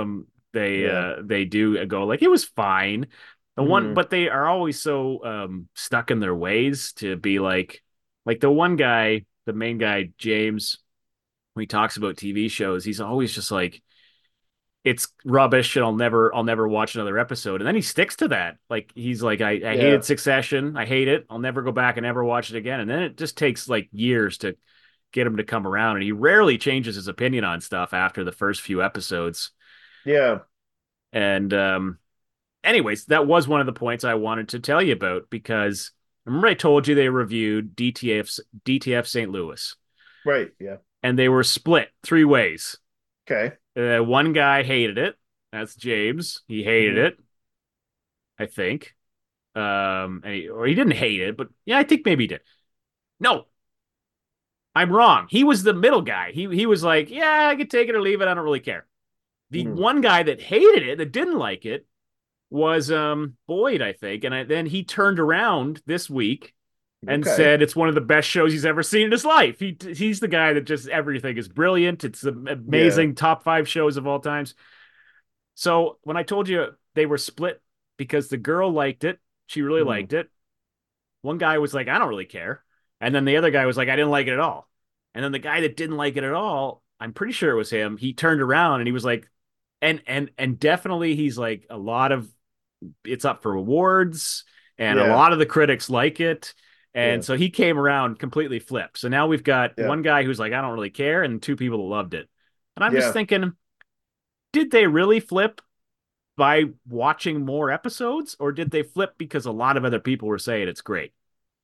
they Yeah. uh they do go like it was fine. The one, Hmm. but they are always so um stuck in their ways to be like like the one guy, the main guy, James, when he talks about T V shows, he's always just like it's rubbish and I'll never I'll never watch another episode. And then he sticks to that. Like he's like, I, I Yeah. hated Succession. I hate it. I'll never go back and ever watch it again. And then it just takes like years to get him to come around. And he rarely changes his opinion on stuff after the first few episodes. Yeah. And um anyways, that was one of the points I wanted to tell you about because remember I told you they reviewed D T F D T F Saint Louis Right. Yeah. and they were split three ways. Okay. Uh, one guy hated it. That's James. He hated Hmm. it, I think. Um, and he, or he didn't hate it, but yeah, I think maybe he did. No, I'm wrong. He was the middle guy. He he was like, yeah, I could take it or leave it. I don't really care. The Hmm. one guy that hated it, that didn't like it, was um Boyd, I think. And I, then he turned around this week and Okay. said it's one of the best shows he's ever seen in his life. He he's the guy that just everything is brilliant. It's the Yeah. amazing top five shows of all times. So when I told you they were split because the girl liked it, she really Hmm. liked it. One guy was like, I don't really care. And then the other guy was like, I didn't like it at all. And then the guy that didn't like it at all, I'm pretty sure it was him. He turned around and he was like, and and and definitely he's like a lot of it's up for awards and a Yeah. lot of the critics like it. And Yeah. so he came around completely flipped. So now we've got Yeah. one guy who's like, I don't really care, and two people that loved it. And I'm just Yeah. thinking, did they really flip by watching more episodes, or did they flip because a lot of other people were saying it's great?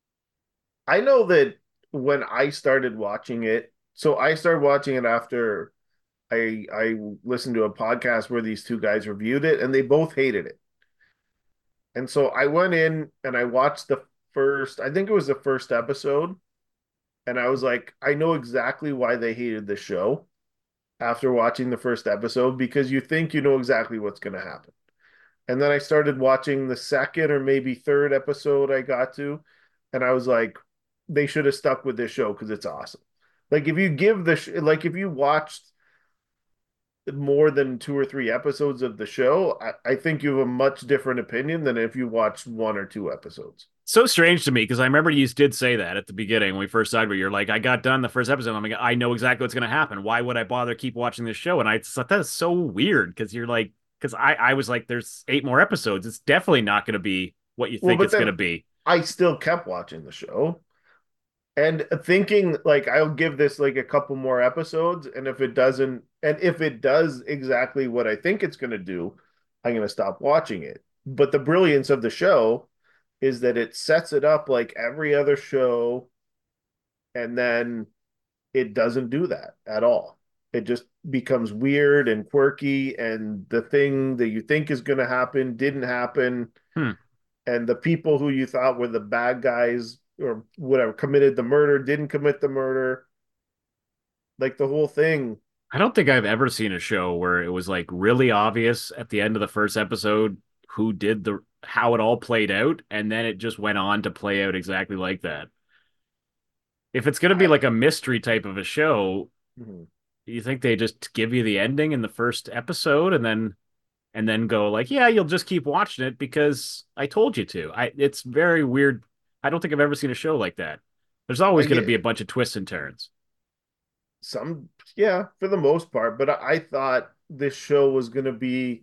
I know that when I started watching it, so I started watching it after I I listened to a podcast where these two guys reviewed it and they both hated it. And so I went in and I watched the first, I think it was the first episode, and I was like, I know exactly why they hated the show after watching the first episode because you think you know exactly what's going to happen. And then I started watching the second or maybe third episode I got to, and I was like, they should have stuck with this show because it's awesome. Like if you give the sh- like if you watched more than two or three episodes of the show, I, I think you have a much different opinion than if you watched one or two episodes. So strange to me because I remember you did say that at the beginning when we first started. Where you're like, I got done the first episode. I'm like, I know exactly what's going to happen. Why would I bother keep watching this show? And I thought that is so weird because you're like, because I I was like, there's eight more episodes. It's definitely not going to be what you Well, think but it's going then to be. I still kept watching the show and thinking like I'll give this like a couple more episodes, and if it doesn't, and if it does exactly what I think it's going to do, I'm going to stop watching it. But the brilliance of the show is that it sets it up like every other show, and then it doesn't do that at all. It just becomes weird and quirky, and the thing that you think is going to happen didn't happen, Hmm. and the people who you thought were the bad guys or whatever committed the murder didn't commit the murder. Like the whole thing. I don't think I've ever seen a show where it was like really obvious at the end of the first episode who did the how it all played out, and then it just went on to play out exactly like that. If it's going to be I, like a mystery type of a show, mhm. you think they just give you the ending in the first episode and then and then go like, yeah, you'll just keep watching it because I told you to. I it's very weird. I don't think I've ever seen a show like that. There's I always going to be get a bunch of twists and turns. some, yeah, for the most part. But I, I thought this show was going to be.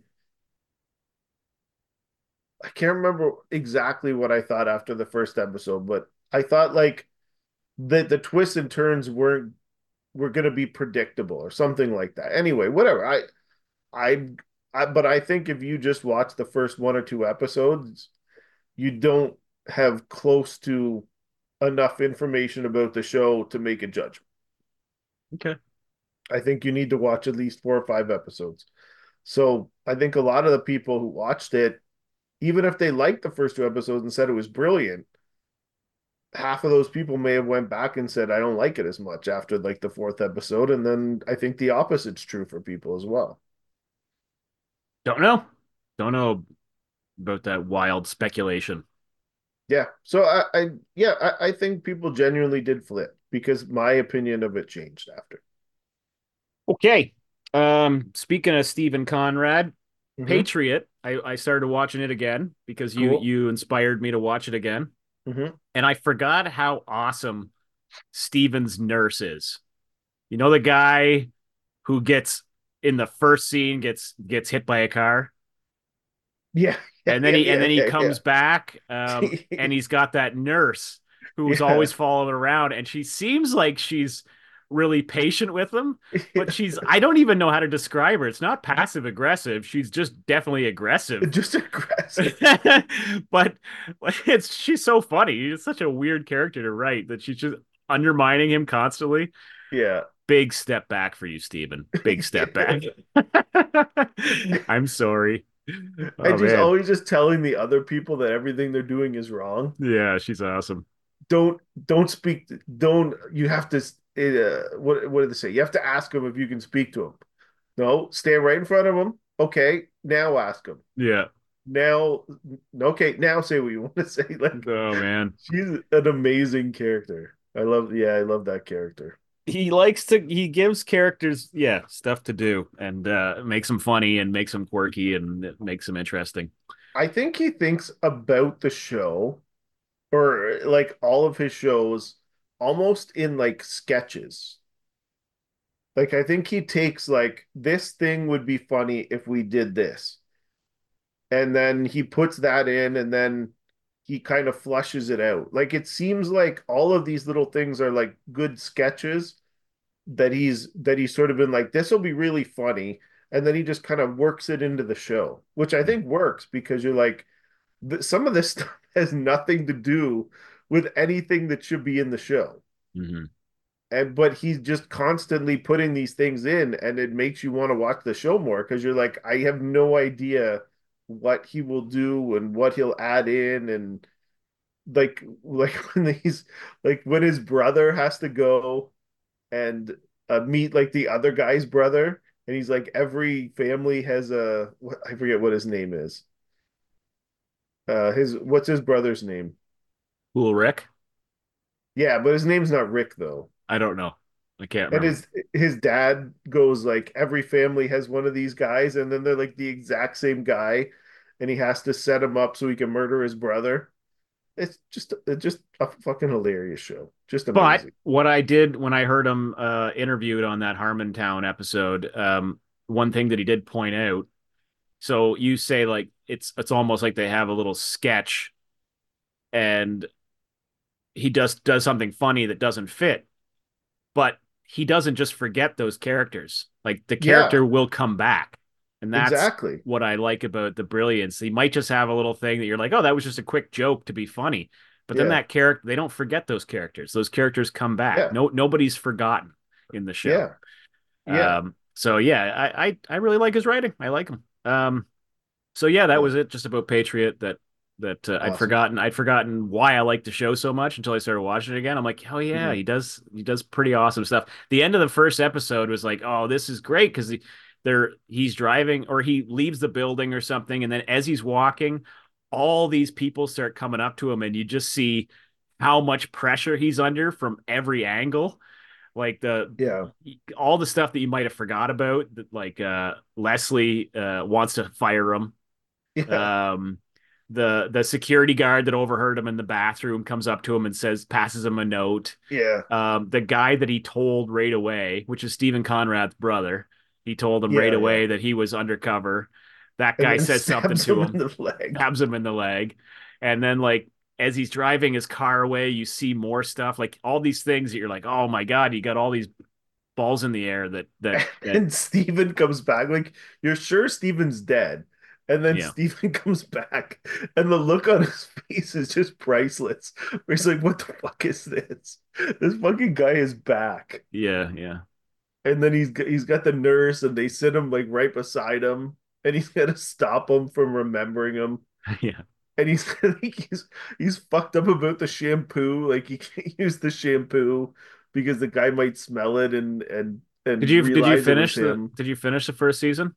I can't remember exactly what I thought after the first episode, but I thought like the the twists and turns weren't were going to be predictable or something like that. Anyway, whatever. I I I but I think if you just watch the first one or two episodes, you don't have close to enough information about the show to make a judgment. Okay. I think you need to watch at least four or five episodes. So I think a lot of the people who watched it, even if they liked the first two episodes and said it was brilliant, half of those people may have went back and said I don't like it as much after like the fourth episode, and then I think the opposite's true for people as well. Don't know. Don't know about that wild speculation. Yeah. So I, I yeah, I, I think people genuinely did flip because my opinion of it changed after. Okay. Um, speaking of Stephen Conrad, Hmm. Patriot, I, I started watching it again because you Cool. you inspired me to watch it again. Hmm. And I forgot how awesome Steven's nurse is. You know the guy who gets in the first scene gets gets hit by a car, Yeah, yeah, and then yeah, he and yeah, then he yeah, comes back, um, yeah. and he's got that nurse who's Yeah. always following around, and she seems like she's really patient with him, but she's I don't even know how to describe her. It's not passive aggressive. She's just definitely aggressive. Just aggressive. But it's she's so funny. It's such a weird character to write that she's just undermining him constantly. Yeah. Big step back for you, Steven. Big step back. I'm sorry. Oh And she's man. always just telling the other people that everything they're doing is wrong. Yeah, she's awesome. Don't don't speak. Don't you have to? Uh, what what did they say? You have to ask him if you can speak to him. No, stand right in front of him. Okay, now ask him. Yeah. Now, okay, now say what you want to say. Like Oh man. she's an amazing character. I love. Yeah, I love that character. He likes to he gives characters, yeah, stuff to do and uh makes them funny and makes them quirky and it makes them interesting. I think he thinks about the show or like all of his shows almost in like sketches. Like I think he takes like this thing would be funny if we did this. And then he puts that in and then he kind of flushes it out. Like it seems like all of these little things are like good sketches that he's that he's sort of been like this will be really funny and then he just kind of works it into the show, which I think works because you're like th- some of this stuff has nothing to do with anything that should be in the show. Mm-hmm. And but he's just constantly putting these things in and it makes you want to watch the show more because you're like I have no idea what he will do and what he'll add in and like like when he's like when his brother has to go and uh, meet like the other guy's brother and he's like every family has a what, I forget what his name is. Uh his what's his brother's name? Cool Rick? Yeah, but his name's not Rick though. I don't know. I can't And remember. his his dad goes like every family has one of these guys, and then they're like the exact same guy, and he has to set him up so he can murder his brother. It's just it's just a fucking hilarious show. Just But amazing. what I did when I heard him uh interviewed on that Harmontown episode, um, one thing that he did point out, so you say like it's it's almost like they have a little sketch and he does does something funny that doesn't fit, but he doesn't just forget those characters. Like the character Yeah, will come back. And that's exactly. what I like about the brilliance. He might just have a little thing that you're like, oh, that was just a quick joke to be funny. But then Yeah, that character, they don't forget those characters. Those characters come back. yeah, No, nobody's forgotten in the show. yeah, yeah. Um, so yeah, I, I I really like his writing. I like him. Um, so yeah, that Yeah, was it. Just about Patriot that that uh, I'd awesome. forgotten. I'd forgotten why I liked the show so much until I started watching it again. I'm like, oh yeah, Hmm. he does he does pretty awesome stuff. The end of the first episode was like, oh, this is great because he, they're he's driving or he leaves the building or something, and then as he's walking, all these people start coming up to him, and you just see how much pressure he's under from every angle. Like the Yeah, all the stuff that you might have forgot about, that like uh Leslie uh wants to fire him, yeah, um, the the security guard that overheard him in the bathroom comes up to him and says, passes him a note. yeah, Um, the guy that he told right away, which is Stephen Conrad's brother, he told him right yeah, yeah. away that he was undercover. That And guy then says something stabs to him in him, the leg. stabs him in the leg, and then like as he's driving his car away, you see more stuff, like all these things that you're like, oh my god, you got all these balls in the air that that that And Steven comes back. Like, you're sure Steven's dead. And then yeah Steven comes back, and the look on his face is just priceless. Where he's like, what the fuck is this? This fucking guy is back. yeah yeah And then he's he's got the nurse, and they sit him like right beside him, and he's got to stop him from remembering him. yeah. And he's like, he's he's fucked up about the shampoo. Like he can't use the shampoo because the guy might smell it and and Did and you did you realize it was finish the him. did you finish the first season?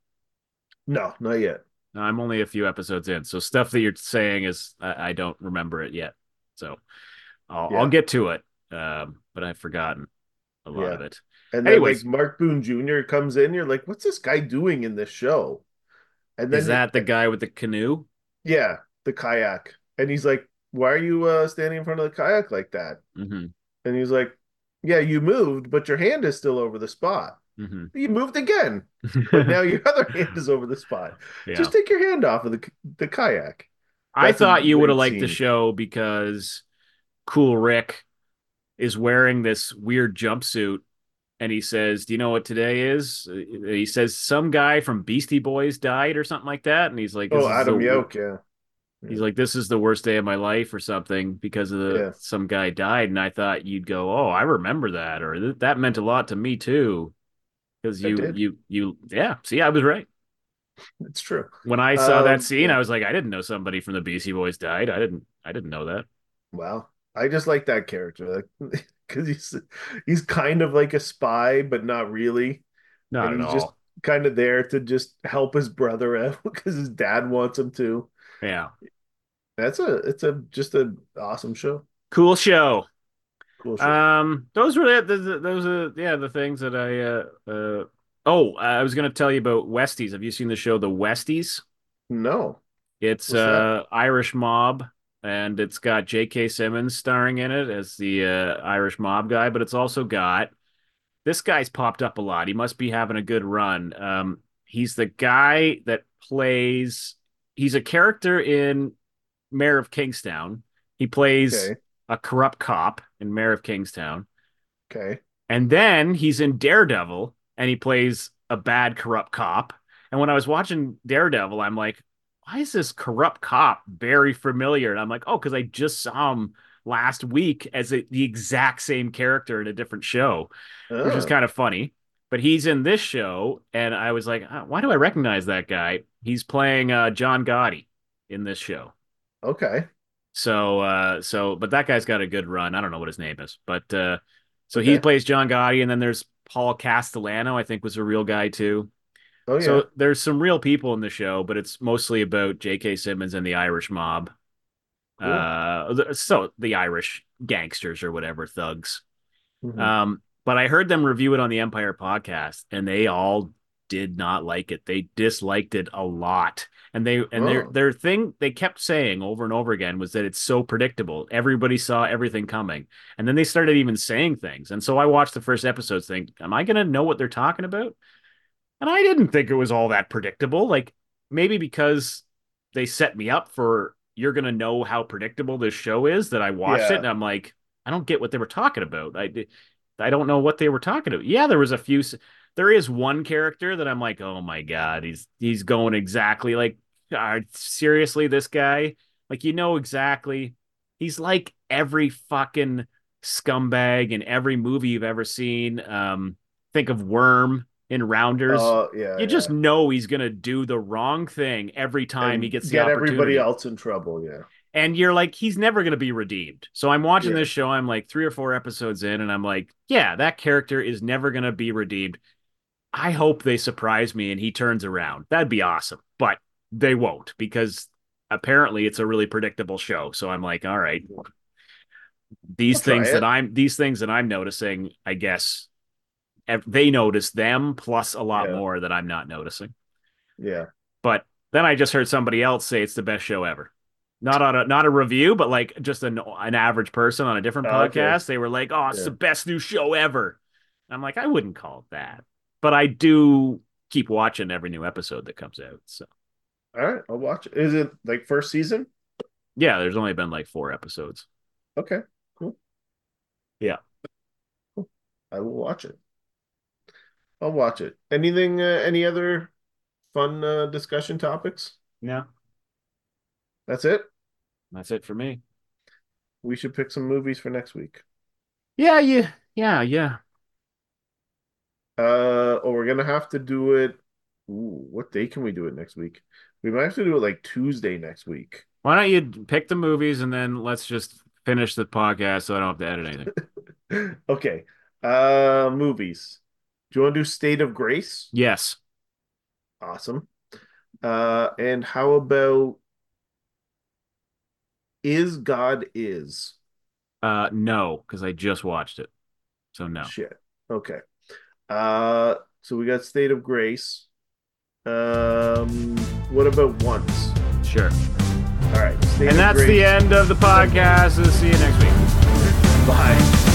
No, not yet. No, I'm only a few episodes in, so stuff that you're saying is I, I don't remember it yet. So I'll I'll Yeah, get to it, um, but I've forgotten a lot yeah. of it. And then like Anyways, Mark Boone Junior comes in, you're like, what's this guy doing in this show? And Is then that the guy with the canoe? yeah, the kayak. And he's like, "Why are you uh, standing in front of the kayak like that?" Hmm. And he's like, "Yeah, you moved, but your hand is still over the spot. Hmm. You moved again, but now your other hand is over the spot. Yeah. Just take your hand off of the the kayak." I That's a thought you would have great liked the scene. show because Cool Rick is wearing this weird jumpsuit and he says, "Do you know what today is?" He says some guy from Beastie Boys died or something like that, and he's like, "This Oh, is Adam the Yoke, yeah. he's Yeah. like this is the worst day of my life or something because of the Yeah, some guy died." And I thought you'd go, "Oh, I remember that," or "Th- that meant a lot to me too," because I you did. you you yeah. See, I was right. It's true. When I saw that Um, scene, yeah. I was like, I didn't know somebody from the Beastie Boys died. I didn't I didn't know that. Well, I just like that character, like, because he's he's kind of like a spy, but not really, Not and at he's just all. kind of there to just help his brother out because his dad wants him to. Yeah. That's a it's a just an awesome show. Cool show. Cool show. Um, those were the, the, those are yeah the things that I uh uh oh I was gonna tell you about Westies. Have you seen the show The Westies? No, It's what's that? uh Irish mob and it's got J K. Simmons starring in it as the uh, Irish mob guy, but it's also got this guy's popped up a lot. He must be having a good run. Um, he's the guy that plays. He's a character in Mayor of Kingstown. He plays Okay, a corrupt cop in Mayor of Kingstown. okay. And then he's in Daredevil and he plays a bad corrupt cop. And when I was watching Daredevil, I'm like, why is this corrupt cop very familiar? And I'm like, oh, because I just saw him last week as a, the exact same character in a different show, which is Oh, kind of funny. But he's in this show, and I was like, "Uh, why do I recognize that guy? He's playing uh, John Gotti in this show. okay, So, uh, so, but that guy's got a good run. I don't know what his name is, but uh, so he okay. plays John Gotti, and then there's Paul Castellano, I think was a real guy too. Oh yeah, So there's some real people in the show, but it's mostly about J K. Simmons and the Irish mob. cool. Uh, so the Irish gangsters or whatever thugs. Hmm. Um, but I heard them review it on the Empire podcast, and they all did not like it. They disliked it a lot. And they and their Oh, their thing they kept saying over and over again was that it's so predictable. Everybody saw everything coming. And then they started even saying things. And so I watched the first episodes think, am I gonna know what they're talking about? And I didn't think it was all that predictable. Like maybe because they set me up for you're gonna know how predictable this show is that I watched it yeah. and I'm like, I don't get what they were talking about. I I don't know what they were talking about. Yeah, there was a few. There is one character that I'm like, oh my god, he's he's going exactly like, God, seriously, this guy, like you know exactly. He's like every fucking scumbag in every movie you've ever seen. Um, think of Worm in Rounders. Oh yeah, You just yeah. know he's gonna do the wrong thing every time he And gets the get everybody opportunity. else in trouble. Yeah, And you're like, he's never going to be redeemed. So I'm watching yeah. this show. I'm like three or four episodes in, and I'm like, yeah, that character is never going to be redeemed. I hope they surprise me and he turns around. That'd be awesome. But they won't because apparently it's a really predictable show. So I'm like, all right, I'll these try things that it. I'm these things that I'm noticing, I guess they notice them plus a lot Yeah, more that I'm not noticing. yeah. But then I just heard somebody else say it's the best show ever. Not on a not a review, but like just an an average person on a different Oh, okay. podcast. They were like, "Oh, it's the Yeah. best new show ever." And I'm like, I wouldn't call it that, but I do keep watching every new episode that comes out. So All right, I'll watch it. Is it like first season? yeah, there's only been like four episodes. Okay, cool. Yeah, Cool. I will watch it. I'll watch it. Anything, uh, any other fun uh, discussion topics? yeah, That's it. that's it for me. We should pick some movies for next week. Yeah, yeah, yeah, yeah. Uh, or we're gonna have to do it. Ooh, what day can we do it next week? We might have to do it like Tuesday next week. Why don't you pick the movies and then let's just finish the podcast so I don't have to edit anything. Okay. Uh, movies. Do you want to do State of Grace? Yes. Awesome. Uh, and how about Is God Is? Uh, no, because I just watched it, so no. Shit. Okay. Uh, so we got State of Grace. Um, what about once? Sure. All right. Stay And that's great. the end of the podcast. See you next week. Bye.